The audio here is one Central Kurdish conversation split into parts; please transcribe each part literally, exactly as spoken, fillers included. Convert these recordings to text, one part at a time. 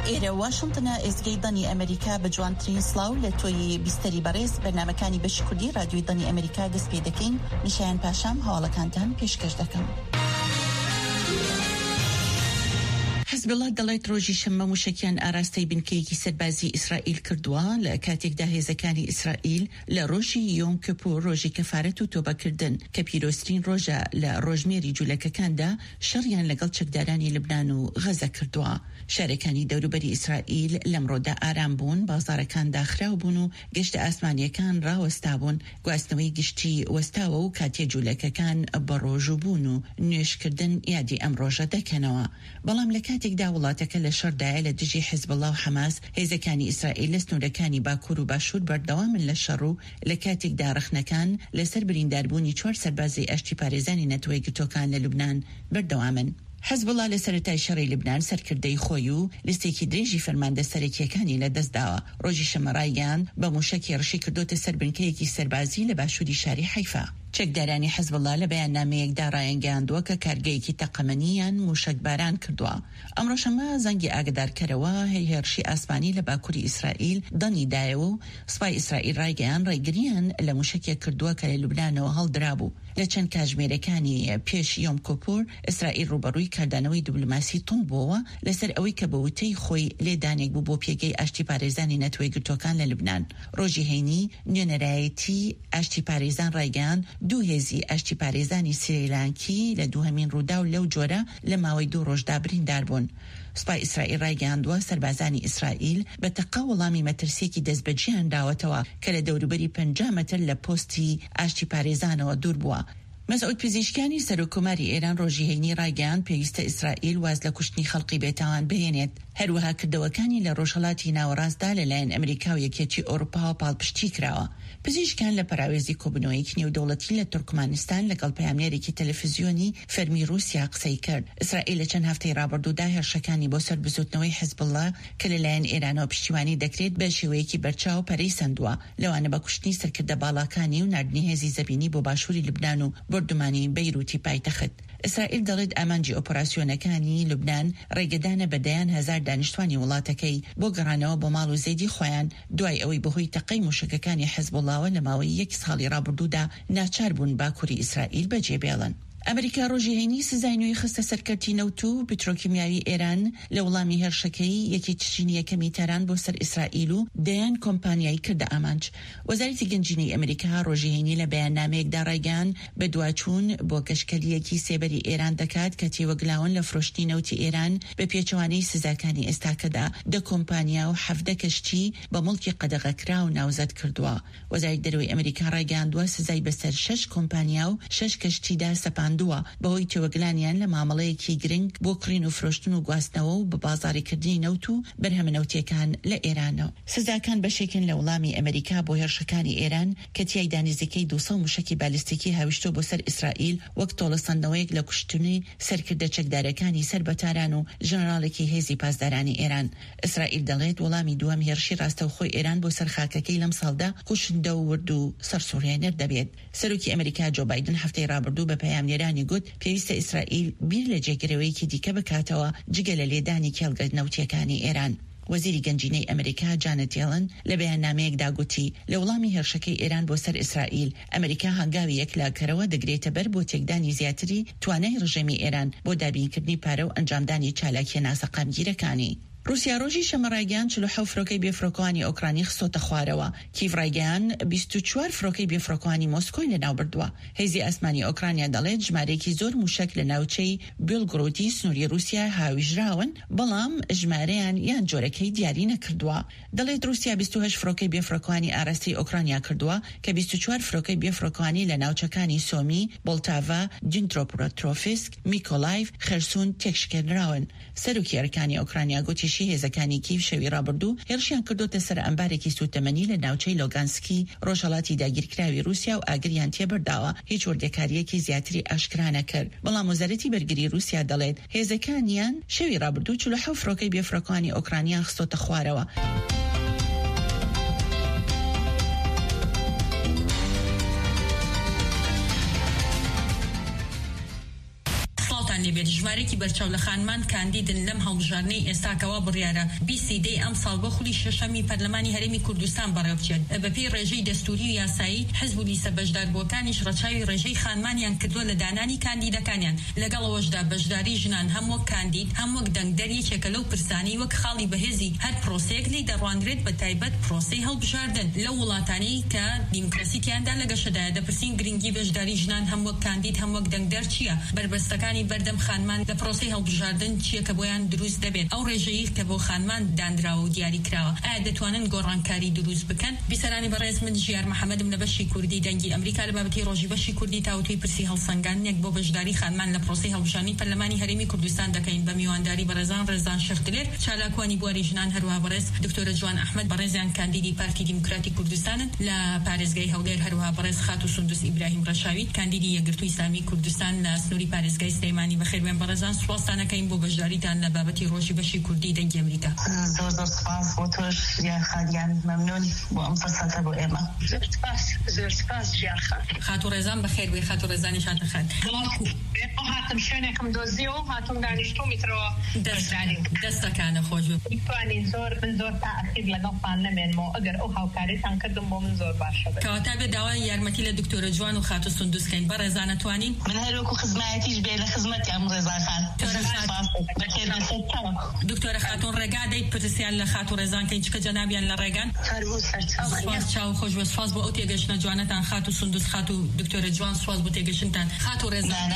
ئێرە واشنتنە ئێزگەی دەنی ئەمریکا بە جوانترین سڵاو لە تۆی بیستەری بەڕێز بەرنامەکانی بەشی کوردی رادیۆی دەنی ئەمریکا دەست پێ دەکەین. میشایان پاشام هەواڵەکانتان پێشکەش دەکەم. حزب الله دەڵێت ڕۆژی شەممە موشکیان ئاراستەی بنکەیەکی سەربازی ئیسرائیل کردووە لە کاتێکدا هێزەکانی ئیسرائیل لە ڕۆژی یۆم کیپۆر ڕۆژی کەفارەت و تۆبەکردن کە پیرۆسترین ڕۆژە لە ڕۆژمێری جوولەکەکاندا شەڕیان لەگەڵ چەکدارانی لبنان و غەزە کردووە. شارەکانی دەوروبەری ئیسرائیل لەمڕۆدا ئارام بوون، بازارەکان داخراو بوون و گەشتە ئاسمانیەکان ڕاوەستا بوون، گواستنەوەی گشتی وەستاوە و کاتێ جوولەکەکان بەڕۆژوو بوون و نوێشکردن یادی ئەم ڕۆژە دەکەنەوە. بەڵام لە کاتێکدا وڵاتەکە لە شەڕدایە لە دژی حزب الله و حەماس، هێزەکانی ئیسرائیل لە سنوورەکانی باکوور و باشوور بەردەوامن لە شەڕ و لە کاتێکدا ڕخنەکان لەسەر برینداربوونی چوار سەربازی ئاشتی پارێزانی نەتەوەی گرتوەکان لە لوبنان بەردەوامن. حزب الله لە سەرەتای شەڕی لبنان سەرکردەی خۆی و لیستێکی درێژی فەرماندە سەرەکیەکانی لەدەستداوە. ڕۆژی شەمە ڕایگەیاند بە موشکی ڕشی کردوتە سەر بنکەیەکی سەربازی لە باشووری شاری حیفا. چەکدارانی حزب الله لە بەیاننامەیەکدا ڕایەنگەیاندووە کە کارگەیەکی تەقەمەنییان موشکباران کردووە. ئەمڕۆ شەمە زەنگی ئاگدارکەرەوە هێرشی ئاسمانی لە باکووری ئیسرائیل دەنی دایەوە و سوپای ئیسرائیل ڕایگەیان ڕێگریان لە موشکێک کردووە کە لە لوبنانەوە هەڵدرابوو. لە چەند کاتژمێرەکانی پێش یۆم کیپۆر ئیسرائیل ڕوبەڕووی کاردانەوەی دیبلۆماسی تونند بووە لەسەر ئەوەی کە بە وتەی خۆی لێدانێک بوو بۆ پێگەی ئاشتی پارێزانی نەتەوەی گرتوەکان لە لوبنان. ڕۆژی هەینی نوێنەرایەتی ئاشتی پارێزان ڕایگەیاند دوو هێزی ئاشتی پارێزانی سریلانکی لە دووهەمین ڕوودا و لەو جۆرە لە ماوەی دوو ڕۆژدا بریندار بوون. سوپای ئیسرائیل ڕایگەیاندووە سەربازانی ئیسرائیل بە تەقا وەڵامی مەترسیەکی دەستبەجیان داوەتەوە کە لە دەوروبەری پەنجا مەتر لە پۆستی ئاشتی پارێزانەوە دوور بووە. مەسعود پزیشکیانی سەرۆکۆماری ئێران ڕۆژی هەینی ڕایگەیاند پێویستە ئیسرائیل واز لە کوشتنی خەڵقی بێتاوان بهێنێت. هەروەها کردەوەکانی لە ڕۆژهەڵاتی ناوەڕاستدا لەلایەن ئەمریکا و یەکێتی ئەوروپا و پاڵپشتی کراوە. پزیشکان لە پەراوێزی کۆبنەوەیەکی نێودەوڵەتی لە تورکمانستان لەگەڵ پەیامنێرێکی تەلەڤیزیۆنی فەرمی رووسیا قسەی کرد. ئیسرائیل لە چەند هەفتەی ڕابردوودا هێرشەکانی بۆ سەر بزوتنەوەی حزب الله کە لەلایەن ئێرانەوە پشتیوانی دەکرێت بە شێوەیەکی بەرچاو پەرەی سەندووە، لەوانە بە کوشتنی سەرکردە باڵاکانی و ناردنی هێزی زەبینی بۆ باشووری لوبنان و بردومانی بەیروتی پایتەخت. ئیسرائیل دەڵێت ئامانجی ئۆپۆراسیۆنەکانی لوبنان ڕێگەدانە بەدەیان هەزار دانیشتوانی وڵاتەکەی بۆ گەڕانەوە بۆ ماڵ و زەیدی خۆیان دوای ئەوەی بەهۆی تەقەی موشکەکانی حزب اللهوە لە ماوەی یەک ساڵی ڕابردوودا ناچار بوون باکووری ئیسرائیل بەجێبێڵن. ئەمریکا ڕۆژی هەینی سزای نوێی خستە سەرکەوتی نەوت و پترۆکیمیاوی ئێران لە وەڵامی هێرشەکەی یەکی تشینی یەکەمی تەران بۆ سەر ئیسرائیل و دەیان کۆمپانیایی کردە ئامانج. وەزارەتی گەنجینەی ئەمریکا ڕۆژی هەینی لە بەیاننامەیەکدا ڕایگەیاند بە دواچوون بۆ کەشکەلیەکی سێبەری ئێران دەکات کە تێوەگلاون لە فرۆشتنی نەوتی ئێران بە پێچەوانەی سزاکانی ئێستاکەدا دە کۆمپانیا و حەڤدە کەشتی بە مڵکی قەدەغەکرا و ناوزەد کردووە. وەزارەتی دەرەوەی ئەمریکا ڕایگەیاندووە سزای بەسەر شەش کۆمپانیا و شەش کەشتیدا سەپاند بەهۆی تێوەگلانیان لە مامەڵەیەکی گرنگ بۆ کڕین و فرۆشتن و گواستنەوە و بە بازاڕیکردنی نەوت و بەرهەمە نەوتیەکان لە ئێرانەوە. سزاکان بەشێکن لە وەڵامی ئەمریکا بۆ هێرشەکانی ئێران کە تیایدا نزیکەی دووسە موشکی بالیستیکی هاوشتۆ بۆ سەر ئیسرائیل وەک تۆڵەسەندنەوەیەک لە کوشتنی سەرکردە چەکدارەکانی سەر بەتاران و ژنەراڵێکی هێزی پاسدارانی ئێران. ئیسرائیل دەڵێت وەڵامی دووەم هێرشی ڕاستەوخۆی ئێران بۆ سەر خاکەکەی لەم ساڵدا کوشندە و ورد و سەرسوڕهێنەر دەبێت. سەرۆکی ئەمریکا جۆ بایدن هەفتەی ڕابردوو بە پەیامنێرانی گوت پێویستە ئیسرائیل بیر لە جێگرەوەیەکی دیکە بکاتەوە جگە لە لێدانی کێڵگە نەوتیەکانی ئێران. وەزیری گەنجینەی ئەمریکا جانێت یێڵن لە بەیاننامەیەکدا گوتی لە وەڵامی هێرشەکەی ئێران بۆ سەر ئیسرائیل ئەمریکا هەنگاوی یەکلاکەرەوە دەگرێتە بەر بۆ تێکدانی زیاتری توانای ڕژێمی ئێران بۆ دابینکردنی پارە و ئەنجامدانی چالاکیە ناسەقامگیرەکانی. رووسیا ڕۆژی شەمە ڕایگەیاند چل و حەوت فرۆکەی بێفرۆکەوانی ئۆکرانی خستۆتە خوارەوە. کیڤ ڕایگەیاند بیست و چوار فرۆکەی بێفرۆکەوانی مۆسکۆی لەناو بردووە. هێزی ئاسمانی ئۆکرانیا دەڵێت ژمارەیەکی زۆر موشک لە ناوچەی بیلگرۆدی سنووری رووسیا هاویژراون، بەڵام ژمارەیان یان جۆرەکەی دیاری نەکردووە. دەڵێت رووسیا بیست و هەشت فرۆکەی بێفرۆکەوانی ئاراستی ئۆکرانیا کردووە کە بیست و چوار فرۆکەی بێفرۆکەوانی لە ناوچەکانی سۆمی، بۆلتاڤا، دینترۆپۆترۆفسک، میکۆلایڤ، خەرسون تێکشکێنراون. سەرۆکی ئەرکانی ئۆکرانیا گوتیشی هێزەکانی کیڤ شەوی ڕابردوو هێرشیان کردوتە سەر ئەمبارێکی سوتەمەنی لە ناوچەی لۆگانسکی ڕۆژهەڵاتی داگیرکراوی رووسیا و ئاگریان تێبەرداوە. هیچ وردەکاریەکی زیاتری ئاشکرا نەکرد. بەڵام وەزارەتی بەرگری رووسیا دەڵێت هێزەکانیان شەوی ڕابردوو چل و حەوت فرۆکەی بێفرۆکەوانی ئۆکرانیان خستۆتە خوارەوە. ڕێزتان لێبێت ژمارەی بەرچاو لە خانمان کاندیدن لەم هەڵبژارنەی ئێستاکەوە بڕیارە بیست دەی ئەم ساڵ بە خولی شەشەمی پەرلەمانی هەرێمی کوردستان بەڕێوەبچێت بەپێی ڕێژەی دەستوری و یاسایی حزب و لیستە بەشداربووەکانیش ڕەچاوی ڕێژەی خانمانیان کردووە لە دانانی کاندیدەکانیان لەگەڵەوەشدا بەشداری ژنان هەم وەک کاندید هەم وەک دەنگدەریەکێکە لەو پرسانی وەک خاڵی بەهێزی هەر پرۆسەیەک لی دەڕوانرێت بە تایبەت پرۆسەی هەڵبژاردن لەو وڵاتانەی کە دیموکراسیتیاندا لە گەشەدایە دەپرسین گرنگی بەشداری ژنان هەم وەک کاندید هەم وەک دەنگدەر چییە بربەستەکانی بەردەم خانمان لە پرۆسەی هەڵبژاردن چییە کە بۆیان دروست دەبێت ئەو ڕێژەیە کە بۆ خانمان دانراوە و دیاری کراوە ئایا دەتوانن گۆڕانکاری دروست بکەن بیسەرانی بەڕێز من ژیار محەممەدم لە بەشی کوردی دەنگی ئەمریکا لە بابەتی ڕۆژی بەشی کوردی تاوتوی پرسی هەڵسەنگاندنێک بۆ بەشداری خانمان لە پرۆسەی هەڵبژاردنی پەرلەمانی هەرێمی کوردستان دەکەین بە میوانداری بەڕێزان ڕێزان شەختلێر چالاکوانی بواری ژنان هەروەها بەڕێز دکتۆرە جوان ئەحمەد بەڕێزیان کاندیدی پارتی دیموکراتی کوردستانن لە پارێزگای هەولێر هەروەها بەڕێز خاتو سوندوس ئیبراهیم ڕەشاوی کاندیدی یەکگرتووی ئیسلامی کوردستان لە سنووری پارێزگای سلەیمانی بەخێربێن بەڕێزان سوپاستانەکەین بۆ بەشداریتان لە بابەتی ڕۆژی بەشی کوردی دەنگی ئەمریکا. زۆر زۆر سپاس بۆ تۆش ژیان خانیان مەمنون بۆ ئەم فەرسەتە بۆ ئێمە. زۆر سپاس زۆر سپاس ژیان خان. خاتو ڕێزان بەخێر بێ خاتو ڕێزانی شاتە خان. هاتم شوێنێکم دۆزیەوە هاتم دانیشتومیترەوە بەشداری دەستەکانە خۆش بێ. میتوانین زۆر من زۆر تاخیر لەگەڵتان نەمێنمەوە ئەگەر ئەو هاوکاریتان کردم بۆ من زۆر باشە بێت. کەواتە بێ داوای یارمەتی لە دکتۆرە جوان و خاتو سوندوسکەین بەڕێزان ئەتوانین من هەروەکو خزمایەتیش بێ لە خزمەتی ئەم ڕێزان خان. دکتۆرە خاتون ڕێگا دەیت پرسیان لە خاتو ڕێزان کەین چکە جەنابیان لە ڕێگان سواز چاو خۆش بە سواز بۆ ئەو تێگەشتنە جوانەتان خاتو سوندوس خاتو دکتۆرە جوان سواز بۆ تێگەشتنتان خاتو ڕێزان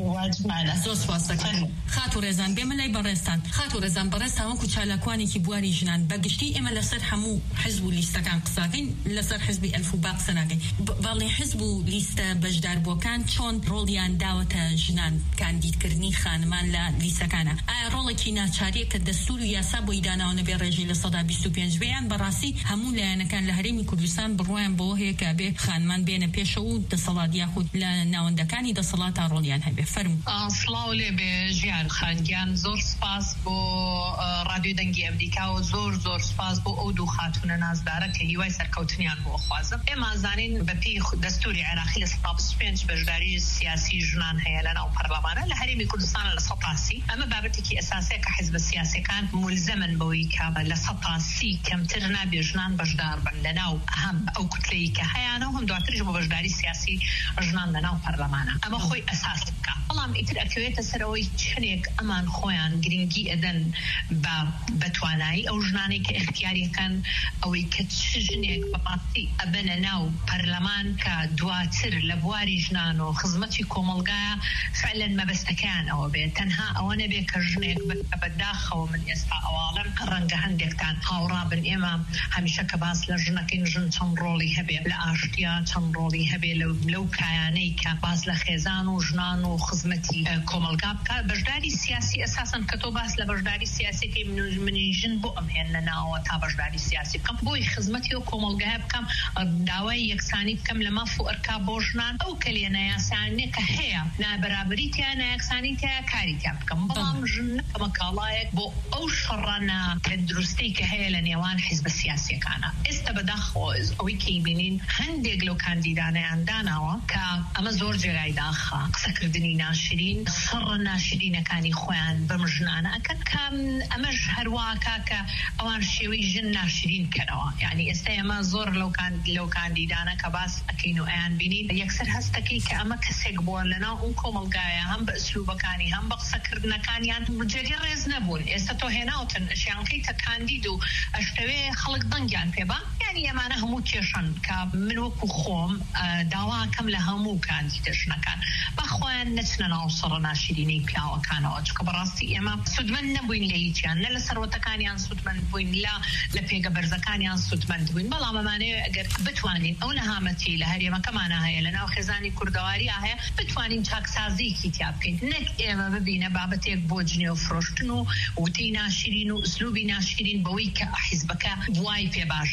زۆر سواز دەکەن خاتو ڕێزان بێمە لای بەڕێستان خاتو ڕێزان بەڕێستان وەکو چالاکوانێکی بواری ژنان بەگشتی ئێمە لەسەر هەموو حزب و لیستەکان قساکەین لەسەر حزبی ئەلف و با قسە ناکەین بەڵێ حزب و لیستە بەشداربووەکان چۆن ڕۆڵیان داوەتە ژنان کاندیدکردنی خانمان لە لیستەکانە ئایا ڕۆڵێکی ناچاریە کە دەستور و یاسا بۆی داناوە نەبێ ڕێژەی لە سەدا بیست و پێنج بێیان بەڕاستی هەموو لایەنەکان لە هەرێمی کوردستان بڕۆیان بۆ هەیە کە بێ خانمان بێنە پێشەوە و دەسەڵات یاخود لە ناوەندەکانی دەسەڵات تا ڕۆڵیان هەبێ فەرموو. سڵاو لێ بێ ژیان خانگیان زۆر سپاس بۆ ڕادیۆ دەنگی ئەمریکا و زۆر زۆر سپاس بۆ ئەو دوو خاتونە نازدارە کە هیوای سەرکەوتنیان بۆ خوازم. ئێمە زانین بەپێی دەستوری عێراقی لە سەدا بیست و پێنج بەشداری سیاسی ژنان هەیە لە ناو پەرلەمانە لە هەرێمی کوردستان لە سەدا سی ئەمە بابەتێکی ئەساسیە کە حیزب سیاسیەکان مولزمن بەوەی کە لە سەدا سی کەمتر نابێ ژنان بەشدار بن لە ناو هەم ئەو کوتلەی کە هەیەە و هەم دواتریش بۆ بەشداری سیاسی ژنان لە ناو پەرلەمانە ئەمە خۆی ئەساس بکە. بەڵام ئیتر ئەکەوێتە سەرەوەی چنێک ئەمان خۆیان گرنگی ئەدەن بە بەتوانایی ئەو ژنانەی کە اختیاریەکەن ئەوەی کە چ ژنێک بەڕاستی ئەبەنە ناو پەرلەمان کە دواتر لە بواری ژنان و خزمەتی کۆمەڵگایە فعلەن مەبەستەکەیان ئەوە بێت تەنها ئەوە نەبێ کە ژنێک بەداخەوە من ئێستا ئەواڵم ڕەنگە هەندێکتان هاوڕابن ئێمە هەمیشە کە باس لە ژنەکەین ژن چەند ڕۆڵی هەبێ لە ئاشتیا چەند ڕۆڵی هەبێ لەو کایانەی کە باس لە خێزان و ژنان و خزمەتی کۆمەلگا بکە بەشداری سیاسی ئەساسن کە تۆ باس لە بەشداری سیاسیەکەی منی ژن بۆ ئەمهێن لە ناوە تا بەشداری سیاسی بکەم بۆی خزمەتی و کۆمەلگای بکەم داوای یەکسانی بکەم لە ماف و ئەرکا بۆ ژنان ئەو کەلێنە یاسانێ کە هەیە نابەرابریتیان یەکسانی تیا کاریتیان بکەم بەڵام ژن نەکەمە کاڵایەک بۆ ئەو شەڕانە دروستی کە هەیە لە نێوان حیزب سیاسیەکانە ئێستا بەداخەوە ئەوەی کەی بینین هەندێک لەو کاندیدانەیان داناوە کە ئەمە زۆر جێگای داخە قسەکردنی ناشرین سەڕ ناشرینەکانی خۆیان بەم ژنانە ئەکەن کە ئەمەش هەروواکە کە ئەوان شێوەی ژن ناشرین کەنەوە یعنی ئێستا ئێمە زۆر لەو کاندیدانە کە باس ئەکەین و ئەیان بینین یەکسەر هەستەکەی کە ئەمە کەسێک بووە لەناو ئەو کۆمەلگایە هەم بە ئەسلوبەکانی هەم بە قسەکردنەکانیان جێگەی ڕێز نەبوون ئێستا تۆ هێناوتن ئەشیانکەیتە کاندید و ئەشتەوێ خەڵک دەنگیان پێبا یعنی ئەمانە هەموو کێشن کە من وەکو خۆم داواکەم لە هەموو کاندیدەژنەکان بەخۆیان نەچنە ناو سەڕە ناشرینەی پیاوەکانەوە چکە بەڕاستی ئێمە سودمەند نەبووین لە هیچیان نە لە سەرۆتەکانیان سودمەند بووین لا لە پێگە بەرزەکانیان سودمەند بووین بەڵام ئەمانەیە ئەگەر بتوانین ئەو نەهامەتی لە هەرێمەکەمانە هەیە لە ناو خێزانی کوردەواریە هەیە بتوانین چاکسازیکی تیا بکەین نەک ئێمە ببینە بابەتێک بۆ جنێ و فرۆشتن و وتەی ناشرین و ئوسلوبی ناشرین بەوەی کە حیزبەکە وای پێ باشە یاخود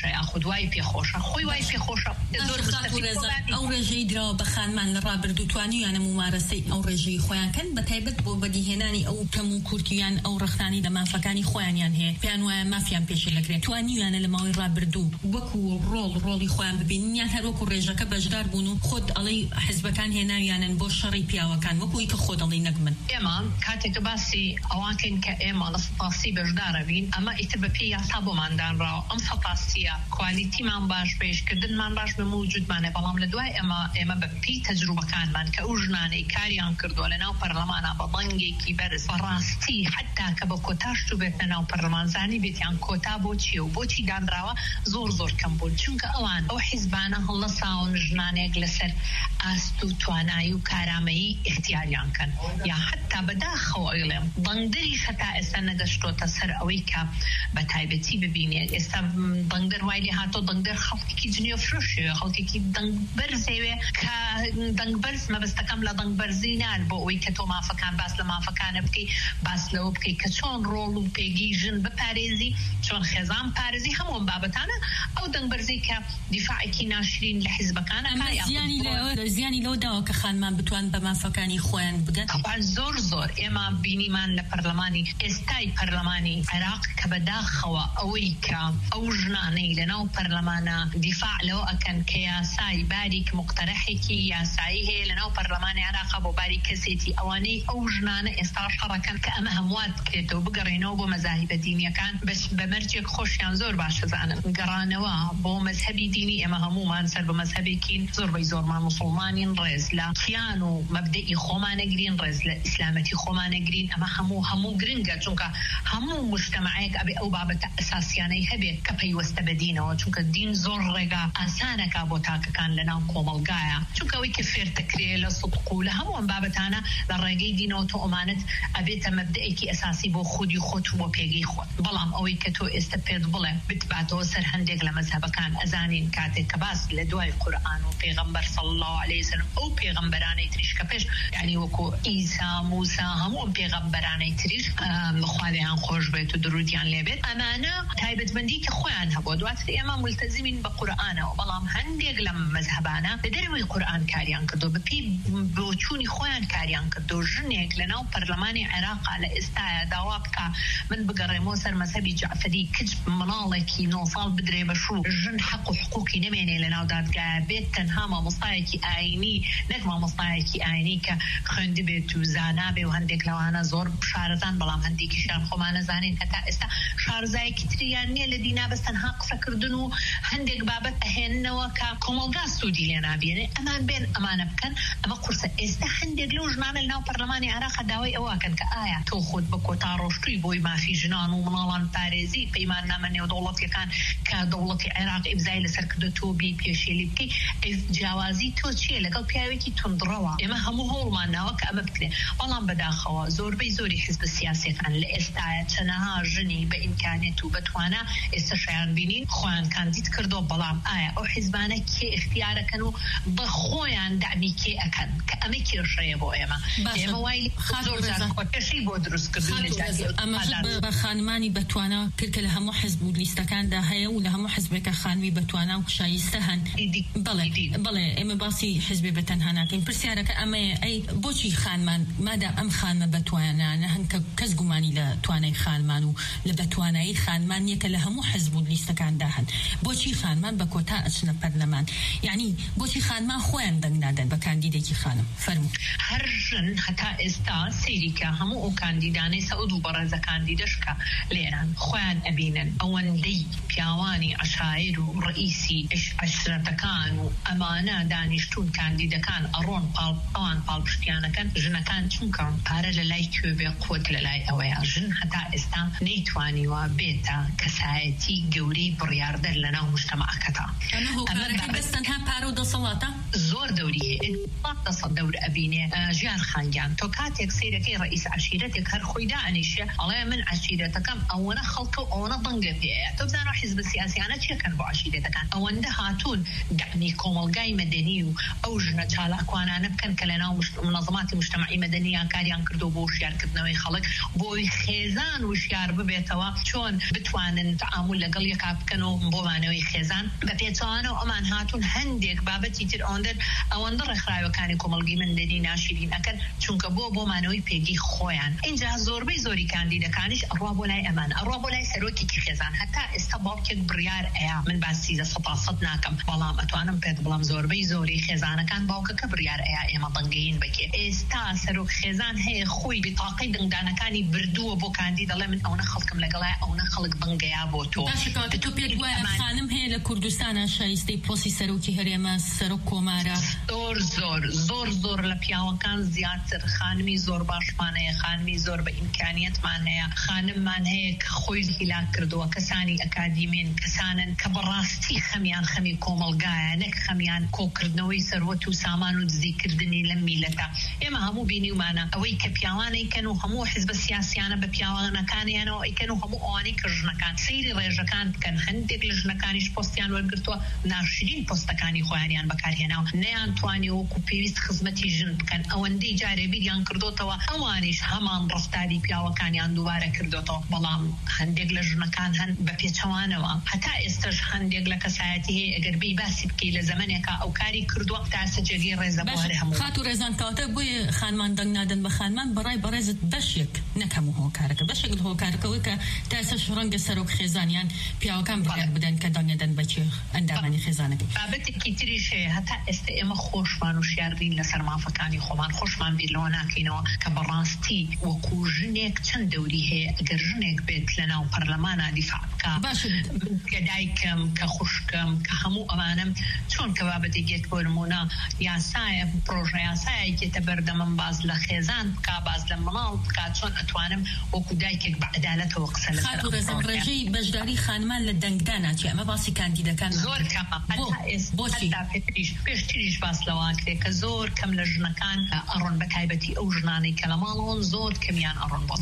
دوای پێخۆشە خۆی وای پێخۆشە زۆر ئەو ڕێژەی دراوە بە خانمان لە ڕابردووتوانیانە ممارەسەی ئەو ڕێژەی خۆیان کەن بە تایبەت بۆ بەدیهێنانی ئەو کەم و کورتیان ئەو ڕەختانی لە مافەکانی خۆیانیان هەیە پێیان وایە مافیان پێشێ لەکرێت توانیویانە لە ماوەی ڕابردوو وەکو ڕۆڵ ڕۆڵی خۆیان ببینیان هەر وەکو ڕێژەکە بەشدار بوون و خۆت ئەڵەی حیزبەکان هێناویانن بۆ شەڕی پیاوەکان وەکوی کە خۆت ئەڵەی نەگمن ئێمە کاتێکە باسی ئەوانکەین کە ئێمە لە سەپاسی بەشدارە بین ئەمە ئیتر بە پێی یاسا بۆماندانراوە ئەم سەپاسیە کوالیتیمان باش پێشکردنمان باش بە موجودمانە بەڵام لە دوای ئێمە ئێمە بە پێی تەجروبەکانمان کە ئەو ژنانەی کاریان کردووە لە ناو پەرلەمانە بە بەڵنگێکی بەرز بەڕاستی حتا کە بە کۆتاش تو بێت لە ناو پەرلەمانزانی بێتیان کۆتا بۆچیە و بۆچی دانراوە زۆر زۆر کەم بوون چونکە ئەوان ئەو حیزبانە هەڵەساون ژنانێک لەسەر ئاست و توانایی و کارامەیی اختیاریان کەن یا حتا بەداخەوە ئەڵێم دەنگدەریش هەتا ئێستا نەگەشتۆتە سەر ئەوەی کە بە تایبەتی ببینێت ئێستا دەنگدەر وای لێ هاتۆ دەنگدەر خەڵکێکی جنێ و فرۆشێ خەڵکێکی دەنگبەرزێوێ کە دەنگبەرز مەبەستەکەم لە دەنگبەرزی نان بۆ ئەوەی کە تۆ مافەکان باس لە مافەکانە بکەی باس لەوە بکەی کە چۆن ڕۆڵ و پێگی ژن بپارێزی چۆن خێزان پارێزی هەموو بابەتانە ئەو دەنگبەرزی کە دیفاعێکی ناشرین لە حیزبەکانە زیانی لەو داوە کە خانمان بتوان بە مافەکانی خۆیان بگەن زۆر زۆر ئێمە بینیمان لە پەرلەمانی ئێستای پەرلەمانی عێراق کە بەداخەوە ئەوەی کە ئەو ژنانەی لەناو پەرلەمانە دیفاع لەوە ئەکەن کە یاسای باریک مقتەرەحێکی یاسایی هەیە لەناو پەرلەمانی عێراق بۆ باری کەسێتی ئەوانەی ئەو ژنانە ئێستا شەڕەکەن کە ئەمە هەمووات بکرێتەوە بگەڕێنەوە بۆ مەزاهیبە دینیەکان بەش بە مەرجێک خۆشیان زۆر باشە زانن گەڕانەوە بۆ مەزهەبی دینی ئێمە هەمومان سەر بە مەزهەبێکین زۆربەی زۆرمان مسڵمانین ڕێز لە کیان و مەبدەئی خۆمانەگرین ڕێز لە ئیسلامەتی خۆمانەگرین ئەمە هەموو هەموو گرنگە چونکە هەموو مجتەمەعەیەک ئەبێ ئەو بابەتە ئەساسیانەی هەبێت کە پەیوەستە بە دینەوە چونکە دین زۆر ڕێگا ئاسانەکە بۆ تاکەکان لەناو کۆمەڵگایە چونکە ئەوەی کە فێرتەکرێ لە سوتق و لە هەموو ئەم بابەتانە لە ڕێگەی دینەوە تۆ ئەمانەت ئەبێتە مەبدەئێکی ئەساسی بۆ خودی خۆت و بۆ پێگەی خۆت بەڵام ئەوەی کە تۆ ئێستا پێت بڵێ بتباتەوە سەر هەندێک لە مەزهەبەکان ئەزانین کاتێک کە باس لە دوای قورئان و پێغەمبەر صلی الله علیه وسلم ئەو پێغەمبەرانەی تریش کە پێش یعنی وەکو ئیسا موسا هەموو ئەم پێغەمبەرانەی تریش خوالیان خۆش بێت و درودیان لێبێت ئەمانە تایبەتمەندی خۆیان هەبوو دواتر ئێمە ملتەزمین بە قورئانەوە بەڵام هەندێک لە مەزهەبانە لە دەروی قورئان کاریان کردو بەپی بۆچوونی خۆیان کاریان کردو ژنێک لەناو پەرلەمانی عێراقا لە ئێستاە داوا بکە من بگەڕێمەوە سەر مەزهەبی جعفەری کچ مناڵێکی نۆ ساڵ بدرێ بەشوو ژن حەق و حقوقی نەمێنێ لەناو دادگایە بێت تەنها مامۆستایەکی ئاینی نەک مامۆستایەکی ئاینی کە خوێندی بێت و زانا بێ و هەندێک لەوانە زۆر شارەزان بەڵام هەندێکیشیان خۆمانە زانین هەتا ئێستا شارزایەکی تریان نییە لە دینا بەس تەنها قسەکردن و هەندێک بابەت ئەهێننەوە کە کۆمەڵگا سوودی لێ نابێنێ ئەمان بێن ئەمانە بکەن ئەمە قورسە ئێستا هەندێک لەو ژنانە لەناو پەرلەمانی عێراق داوای ئەوەکەن کە ئایا تۆ خۆت بە کۆتا ڕۆشتووی بۆی مافی ژنان و مناڵان پارێزی پەیمان نامە نێو دەوڵەتیەکان کە دەوڵەتی عێراق ئیمزای لەسەر کردو تۆ بی پێشێلی بکەی جیاوازی تۆ چییە لەگەڵ پیاوێکی توندڕەوە ئێمە هەموو هەوڵمان ناوە کە ئەمە بکرێ بەڵام بەداخەوە زۆربەی زۆری حیزب سیاسیەکان لە ئێستاە چەنەها ژنی بە ئیمکانێت و بەتوانە ئێستا شایان بینین خۆیان کاندید کردو بەڵام ئایا ئەو حیزبانە کێ اختیارەکەن و بە خۆیان دامی کێ ئەکەن کە ئەمە کێشەیە بۆ ئێمە ئێمە وای زۆرشی بۆ دروستکردن ئەمە بە خانمانی بەتوانە کردکە لە هەموو حیزب و لیستەکاندا هەیە و لە هەموو حیزبێکە خانمی بەتوانە و شایستە هەن بڵێ بڵێ ئێمە باسی حیزبی بەتەنها ناکەین پرسیارەکە ئەمە ئەی بۆچی خانمان مادام ئەم خانمە بەتوانانە هەنکە کەس گومانی لە توانای خانمان و لە بەتوانایی خانمان نییە کە لە هەموو حیزب و لیستەکاندا هەن بۆچی خانمان بە کۆتا ئەچنە پەرلەمان یعنی بۆچی خانمان خۆیان دەنگ نادەن بە کاندیدێکی خانم فەرموو هەر ژن هەتا ئێستا سەیریکە هەموو ئەو کاندیدانەی سەعود و بەڕێزە کاندیدەشکە لێران خۆیان ئەبینن ئەوەندەی پیاوانی عەشایر و ڕئیسی عەشرەتەکان و ئەمانە دانیشتوون کاندیدەکان ئەڕۆن ئەوان پاڵپشتیانەکەن ژنەکان چونکە پارە لە لای کوێبێ قوت لە لای ئەوەیە ژن هەتا ئێستا نەیتوانیوە بێتە کەسایەتی گەورەی بڕیاردەر لەناو مجتەمەعەکەتا بەستەنها پارە و دەسەڵاتە زۆر دەوریە دەسەڵ دەور ئەبینێ ژیان خانگیان تۆ کاتێک سەیرەکەی ڕئیس عەشیرەتێک هەر خۆی دائەنیشێ ئەڵێ من عەشیرەتەکەم ئەوەنە خەڵکە و ئەوەنە دەنگە پێەیە تۆ بزانە حیزب سیاسیانە چێکەن بۆ عەشیرەتەکان ئەوەندە هاتوون دەعنی کۆمەڵگای مەدەنی و ئەو ژنە چالاکوانانە بکەن کە لەناو منظمات المجتمعی مدنیان کاریان کردو بۆ شیارکردنەوەی خەڵک بۆی خێزان وشیار ببێتەوە چۆن بتوانن تعامل لەگەڵ یەکا بکەن و بۆمانەوەی خێزان بە پێچەوانە و ئەمان هاتوون هەندێک بابەتی تر ئەوەندە ئەوەندە ڕێکخراوەکانی کۆمەڵگەی مندێری ناشرین ئەکەن چونکە بۆ بۆمانەوەی پێگی خۆیان اینجا زۆربەی زۆری کاندیدەکانیش ئەڕوا بۆ لای ئەمان ئەڕوا بۆ لای سەرۆکێکی خێزان هەتا ئێستا باوکێک بڕیار ئەیە من باسی لە سەد سەد ناکەم بەڵام ئەتوانم پێت بڵام زۆربەی زۆری خێزانەکان باوکەکە بڕیار ئەیە ئێمە دەنگەین بکێ ئێستا سەرۆک خێزان هەیە خۆی بتاقی دەنگدانەکانی بردووە بۆ کاندی دەڵێ من ئەوە خەڵکم لەگەڵای ئەوە خەڵک بەنگەیا بۆ تۆ تۆ پێت وایە خانم هەیە لە کوردستانە شایستەی پۆستی سەرۆکی هەرێمە سەرۆک کۆمارە زۆر زۆر زۆر زۆر لە پیاوەکان زیاتر خانمی زۆر باشمان هەیە خانمی زۆر بە ئیمکانیەتمان هەیە خانممان هەیە کە خۆی هیلا کردووە کەسانی ئەکادیمین کەسانن کە بەڕاستی خەمیان خەمی کۆمەلگایە نەک خەمیان کۆکردنەوەی سەروەت و سامان و دزیکردنی لە میلەتە ئێمە هەموو بینیومانە ئەوەی کە پیاوانەیکەن و هەموو حیزبە سیاسیانە بە پیاوانەکانیانەوە ئەیکەن و هەموو ئەوانەی کە ژنەکان سەیری ڕێژەکان بکەن هەندێک لە ژنەکانیش پۆستیان وەرگرتووە ناشرین پۆستەکانی خۆیانیان بەکارهێناوە نەیان توانی وەکو پێویست خزمەتی ژن بکەن ئەوەندەی جارێ بیریان کردوتەوە ئەوانیش هەمان ڕفتاری پیاوەکانیان دووبارە کردوتەوە بەڵام هەندێک لە ژنەکان هەن بە پێچەوانەوە هەتا ئێستش هەندێک لە کەسایەتی هەیە ئەگەر بی باسی بکەی لە زەمانێکە ئەو کاری کردووە تا سەجێگەی ڕێزەبواری هەموو خات و ڕێزان کەواتە بۆیە خانمان دەنگ نادەن بە خانمان بەڕای بەڕێزت بەشێک نەکەم و هۆکارەکە بەشێک لە هۆکارەکەەوەی کە تا ئێستاش ڕەنگە سەرۆک خێزانیان پیاوەکان بڕیار بدەن کە دەنگێدەن بە چێ ئەندامانی خێزانەکە بابەتێکی تریش هەیە هەتا ئێستا ئێمە خۆشمان و شیاردین لەسەر مافەکانی خۆمان خۆشمان بیر لەوە ناکەینەوە کە بەڕاستی وەکو ژنێک چەند دەوری هەیە ئەگەر ژنێک بێت لەناو پەرلەمانە دیفاع بکە کە دایکم کە خوشکم کە هەموو ئەمانم چۆن کە بابەتێکێت بۆ نمونە یاسایە پرۆژە یاسایەکێتە بەردەمم باز لە خێزان بکە باز لە مەڵاو بکە چۆن ئەتوانم وەکو دایکێک بە عەدالەتەوە قسە لەسەر ئەم ڕێژەی بەشداری خانمان لە دەنگدانا چی ئەمە باسی کاندیدەکان زۆر کەمە پێشتریش باس لەواکرێ کە زۆر کەم لە ژنەکان ئەڕۆن بە تایبەتی ئەو ژنانەی کە لە ماڵەوەن زۆر کەمیان ئەڕۆن بۆ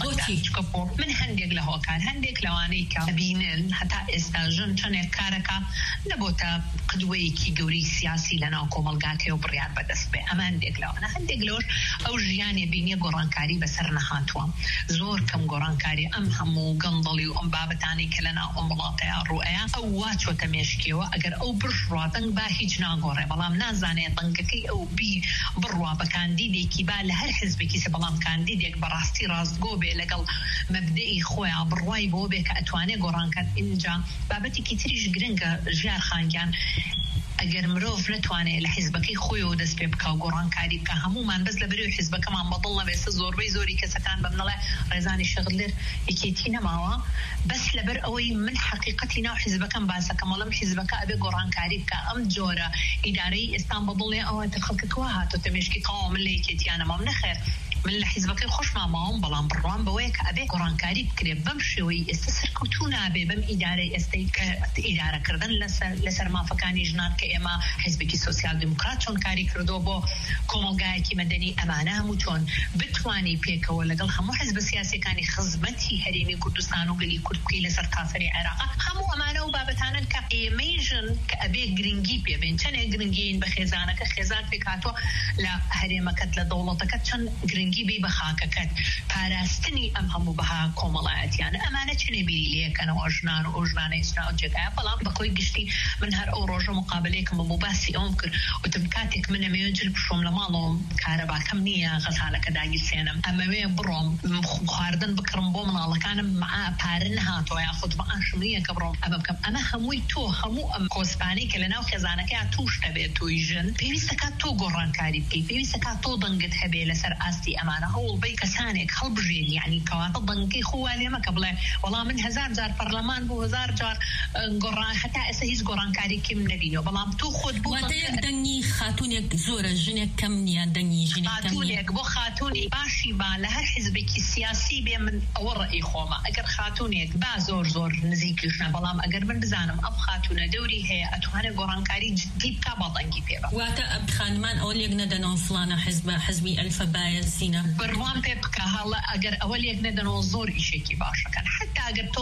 من هەندێک لە هۆکار هەندێک لەوانەی کە بینن هەتا ئێستا ژن چەندێک کارەکە نەبۆتە قدوەیەکی گەوری سیاسی لەناو کۆمەلگاکەی و بڕیار بەدەست بێ ئەمە هەندێک لەوانە هەندێک لەوەش ئەو ژیانێ بینیە گۆڕانکاری بەسەر نەهاتووە زۆر کەم گۆڕانکاری ئەم هەموو گەندڵی و ئەم بابەتانی کە لەناو ئەم وڵاتەیە ڕوئەیە ئەو وا چۆتە مێشکیەوە ئەگەر ئەو بڕوا دەنگ با هیچ ناگۆڕێ بەڵام نازانێت دەنگەکەی ئەو بی بڕوا بە کاندیدێکی با لە هەر حزبێکی سە بەڵام کاندیدێک بەڕاستی ڕاستگۆ بێ لەگەڵ مەبدەئی خۆیان بڕوای بۆ بێ کە ئەتوانێت گۆڕانکات اینجا بابەتێکی تریش گرنگە ژیار خانگیان ئەگەر مرۆڤ نتوانێت لە حیزبەکەی خۆی و دەست پێ بکە و گۆڕانکاری بکە هەمومان بەس لە بەرەو حیزبەکەمان بەدڵ نەبێسە زۆربەی زۆری کەسەکان بەمنەڵێ ڕێزانی شەغلر یەکێتی نەماوە بەس لەبەر ئەوەی من حقیقەتی ناو حیزبەکەم باسەکەم وەڵام حیزبەکە ئەبێ گۆڕانکاری بکە ئەم جۆرە ئیدارەی ئێستان بەدڵێ ئەوە خەڵکەکەوە هاتۆتە مێشکی تەواو من لە یەکێتیانەمام نەخێر من لە حیزبەکەی خۆشمان ماوەم بەڵام بڕوان بەوەیە کە ئەبێ گۆڕانکاری بکرێ بەم شێوەی ئێستا سەرکەوتوو نابێ بەم ئیدارەی ئێستای کە ئیدارەکردن لەسەر مافەکانی ژنان کە ئێمە حیزبێکی سۆسیال دیموکرات چۆن کاری کردو بۆ کۆمەلگایەکی مەدەنی ئەمانە هەموو چۆن بتوانی پێکەوە لەگەڵ هەموو حیزبە سیاسیەکانی خزمەتی هەرێمی کوردستان و گەلی کورد بکەی لەسەر تاسەری عێراق هەموو ئەمانە و بابەتانن کە ئێمەی ژن کە ئەبێ گرنگی پێبێن چەندێک گرنگین بە خێزانەکە خێزان پێکاتوە لە هەرێمەکەت لە دەوڵەتەکەت چەند گرنگی بی بە خاکەکەت پاراستنی ئەم هەموو بەها کۆمەڵایەتیانە ئەمانە چنێ بیری لەکەنەوە ژنان و ئەو ژنانە ئیسرا و جێگایە بەڵام بەکۆی گشتی من هەر ئەو ڕۆژە مقابلەیەکم بۆ باسی ئەوم کرد وتم کاتێک من ئەمەوێ جل بشۆم لە ماڵەوەم کارەباکەم نییە غەزالەکە داگیرسێنم ئەمەوێ بڕۆم خواردن بکڕم بۆ مناڵەکانم مع پارە نەهاتەوە یاخود بە ئاشمیە کە بڕۆم ئەمە بکەم ئەمە هەمووی تۆ هەموو ئەم کۆسپانەی کە لەناو خێزانەکەیە تووشتە بێت تۆی ژن پێویستە کات تۆ گۆڕانکاری بکەی پێویستە کات تۆ دەنگت هەبێ لەسەر ئاستی ئەمانە هەوڵ بەی کەسانێک هەڵبژێن یعنی کەواتە دەنگەی خۆوا لێمە کە بڵێ وەڵام من هەزار جار پەرلەمان بوو هەزار جار گۆڕان هەتا ئێستا هیچ گۆڕانکاریکیم نەبینەوە بەڵام تۆ خۆت بۆ دەنگی خاتونێک زۆرە ژنێک کەم نییە دەنگی ژنێک خاتونێک بۆ خاتونی باشی با لە هەر حیزبێکی سیاسی بێ من ئەوە ڕێی خۆمە ئەگەر خاتونێک با زۆر زۆر نزیکیشنە بەڵام ئەگەر من بزانم ئەو خاتونە دەوری هەیە ئەتوانێت گۆڕانکاری جدی بکا بە دەنگی پێ بە واتە ئەم خانمان ئەوە لێک نەدەنەوە فڵانە حیزبە حیزبی ئەلفەبایە سینە بڕوان پێ بکە هەڵە ئەگەر ئەوە لێک نەدەنەوە زۆر ئیشێکی باشەکەن حتا ئەگەر تۆ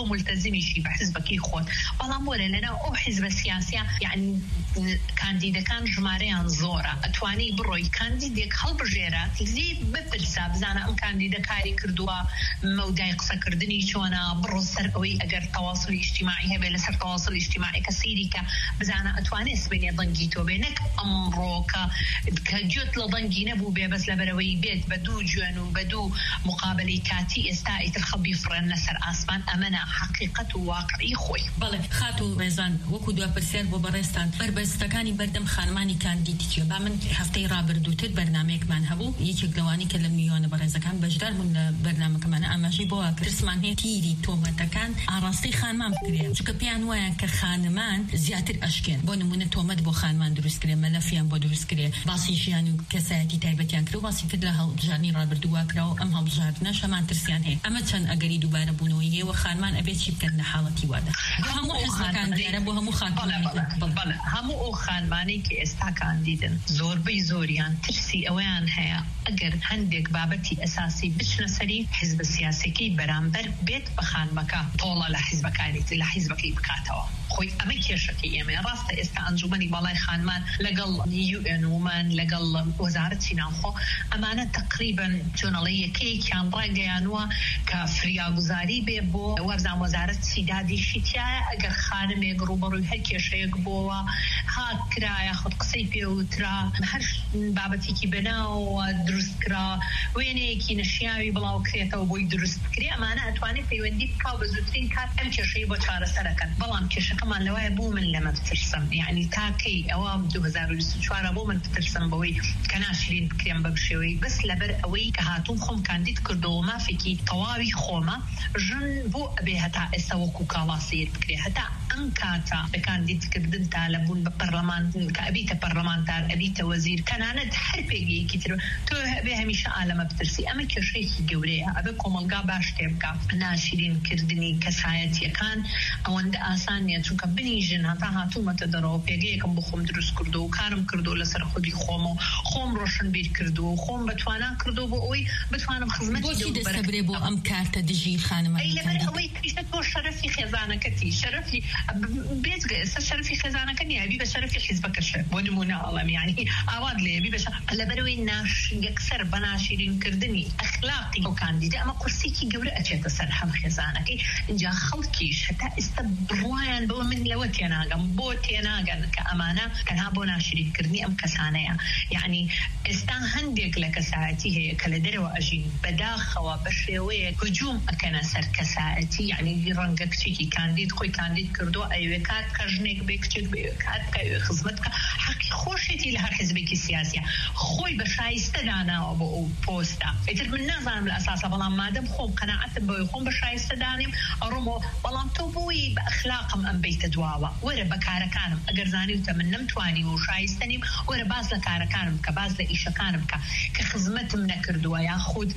تۆ ملتزمیشی بە حیزبەکەی خۆت بەڵام وەرە لەناو ئەو حیزبە سیاسیە یعنی کاندیدەکان ژمارەیان زۆرە ئەتوانی بڕۆی کاندیدێک هەڵبژێرە زی بپرسا بزانە ئەم کاندیدە کاری کردووە مەودای قسەکردنی چۆنە بڕۆ سەر ئەوەی ئەگەر تەواصلی اجتماعی هەبێ لەسەر تەواصلی اجتماعی کە سیریکە بزانە ئەتوانێت سبێنێ دەنگی تۆ بێ نەک ئەمڕۆکە کە گوێت لە دەنگی نەبوو بێ بەس لەبەرەوەی بێت بە دوو جوێن و بە دوو مقابلەی کاتی ئێستا ئیتر خەڵبی فڕێن لەسەر ئاسمان ئەمەنە حقیقەت و واقعی خۆی. بەڵێ خات و ڕێزان وەکو دوا پرسیار بۆ بەڕێستان بربەستەکانی بەردەم خانمانی کاندیدی چیە؟ با من هەفتەی ڕابردووتر بەرنامەیەکمان هەبوو یەکێک لەوانی کە لە میلیۆنە بەڕێزەکان بەشدار بوون لە بەرنامەکەمانە ئاماژەی بۆ ترسمان هەیە تیری تۆمەتەکان ئاڕاستی خانمان بکرێن چونکە پێیان وایە کە خانمان زیاتر ئەشکێن بۆ نمونە تۆمەت بۆ خانمان دروست کرێ مەلەفیان بۆ دروست کرێ باسی ژیان و کەسایەتی تایبەتیان کرد و باسی تر لە هەڵبژارنی ڕابردووە کراوە ئەم هەڵبژاردنە شەمان ترسیان هەیە ئەمە چەند ئەگەری دووبارە بوونەوەی هەیە و خانمان ئەبێت چی بکەن لە حاڵەتی وادا بۆ هەموو حیزبەکان دیارە بۆ هەموو خانمانی هەموو ئەو خانمانەی کە ئێستا کاندیدن زۆربەی زۆریان ترسی ئەوەیان هەیە ئەگەر هەندێک بابەتی ئەساسی بچنە سەری حیزب سیاسەکەی بەرامبەر بێت بە خانمەکە تۆڵە لە حیزبەکانی لە حیزبەکەی بکاتەوە خۆی ئەمە کێشەکەی ئێمە ڕاستە ئێستا ئەنجومەنی باڵای خانمان لەگەڵ یو ئێن ومان لەگەڵ وەزارەتی ناوخۆ ئەمانە تقریبا جۆنەڵی یەکەیەکیان ڕاگەیانوە کە فریاگوزاری بێ بۆ وەرزان وەزارەتی دادیشی تایە ئەگەر خانمێک ڕوبەڕووی هەر کێشەیەک بۆەوە هات کرایە خۆت قسەی پێوترا هەر بابەتێکی بەناوە دروست کرا وێنەیەکی نەشیاوی بڵاو کرێتەوە بۆی دروست بکرێ ئەمانە ئەتوانێت پەیوەندی بکاو بە زووترین کات ئەم کێشەی بۆ چارەسەرەکەن بەڵام کێشەکەمان لەوایە بوو من لەمە بترسم یعنی تاکەی ئەوە دوو هەزار و بیست و چوار بۆ من بترسم بەوەی کە ناشرین بکرێم بە بشێوەی بەس لەبەر ئەوەی کە هاتووم خۆم کاندید کردەوە مافێکی تەواوی خۆمە ژن بۆ ئەبێ هەتا ئێستا وەکو کاڵا سیر بکرێ هەتا ئەم کاتە بە کاندیدکردن تا لەبوون بە پەرلەمان کە ئەبیتە پەرلەمانتار ئەبیتە وەزیر تەنانەت هەر پێگەیەکی تر تۆ هەبێ هەمیشە ئالەمە بترسی ئەمە کێشەیەکی گەورەیە ئەبێ کۆمەلگا باش تێ بکە ناشرینکردنی کەسایەتیەکان ئەوەندە ئاسان نیە چونکە بنیژن هەتا هاتوومەتە دەرەوە پێگەیەکم بۆ خۆم دروست کردو و کارم کردو لەسەر خودی خۆم و خۆم ڕۆشن بیر کردو و خۆم بتوانان کردو بۆ ئەوی بتوانم خزمەتی بۆچی دەستەبرێ بۆ ئەم کارتە دژی خانمانی لەبەر ئەوەی تریشە تۆ شەرەفی خێزانەکەتی شەرەفی بێجگە ئێستا شەرەفی خێزانەکە نیە بی بە شەرەفی حیزبەکەشە بۆ نمونە ئەڵەم یعنی ئاوات لێ بی بەش لەبەرەوەی ناش یەکسەر بە ناشرینکردنی ئەخلاقی ئەو کاندیدا ئەمە قورسێکی گەورە ئەچێتە سەر هەم خێزانەکەی اینجا خەڵکیش هەتا ئێستا بڕوایان بەوە من لەوە تێناگەم بۆ تێناگەن کە ئەمانە تەنها بۆ ناشرینکردنی ئەم کەسانەیە یعنی ئێستا هەندێک لە کەسایەتی هەیە کە لە دەرەوە ئەژین بەداخەوە بە شێوەیە هجووم ئەکەنە سەر کەسایەتی یعنی ڕەنگە کچێکی کاندید خۆی کاندید کردووە ئەوێ کات کە ژنێک بێ کچێک بێ کات کە خزمەت کە حەقی خۆشێتی لە هەر حیزبێکی سیاسیە خۆی بە شایستە داناوە بۆ ئەو پۆستە ئیتر من نازانم لە ئەساسە بەڵام مادەم خۆم قەناعەتم بەوەی خۆم بە شایستە دانیم ئەڕۆمەوە بەڵام تۆ بۆی بە ئەخلاقم ئەم بیتە دواوە وەرە بە کارەکانم ئەگەر زانیوتە من نەمتوانی و شایستە نیم وەرە باز لە کارەکانم کە باز لە ئیشەکانم کە کە خزمەتم نەکردووە یا خود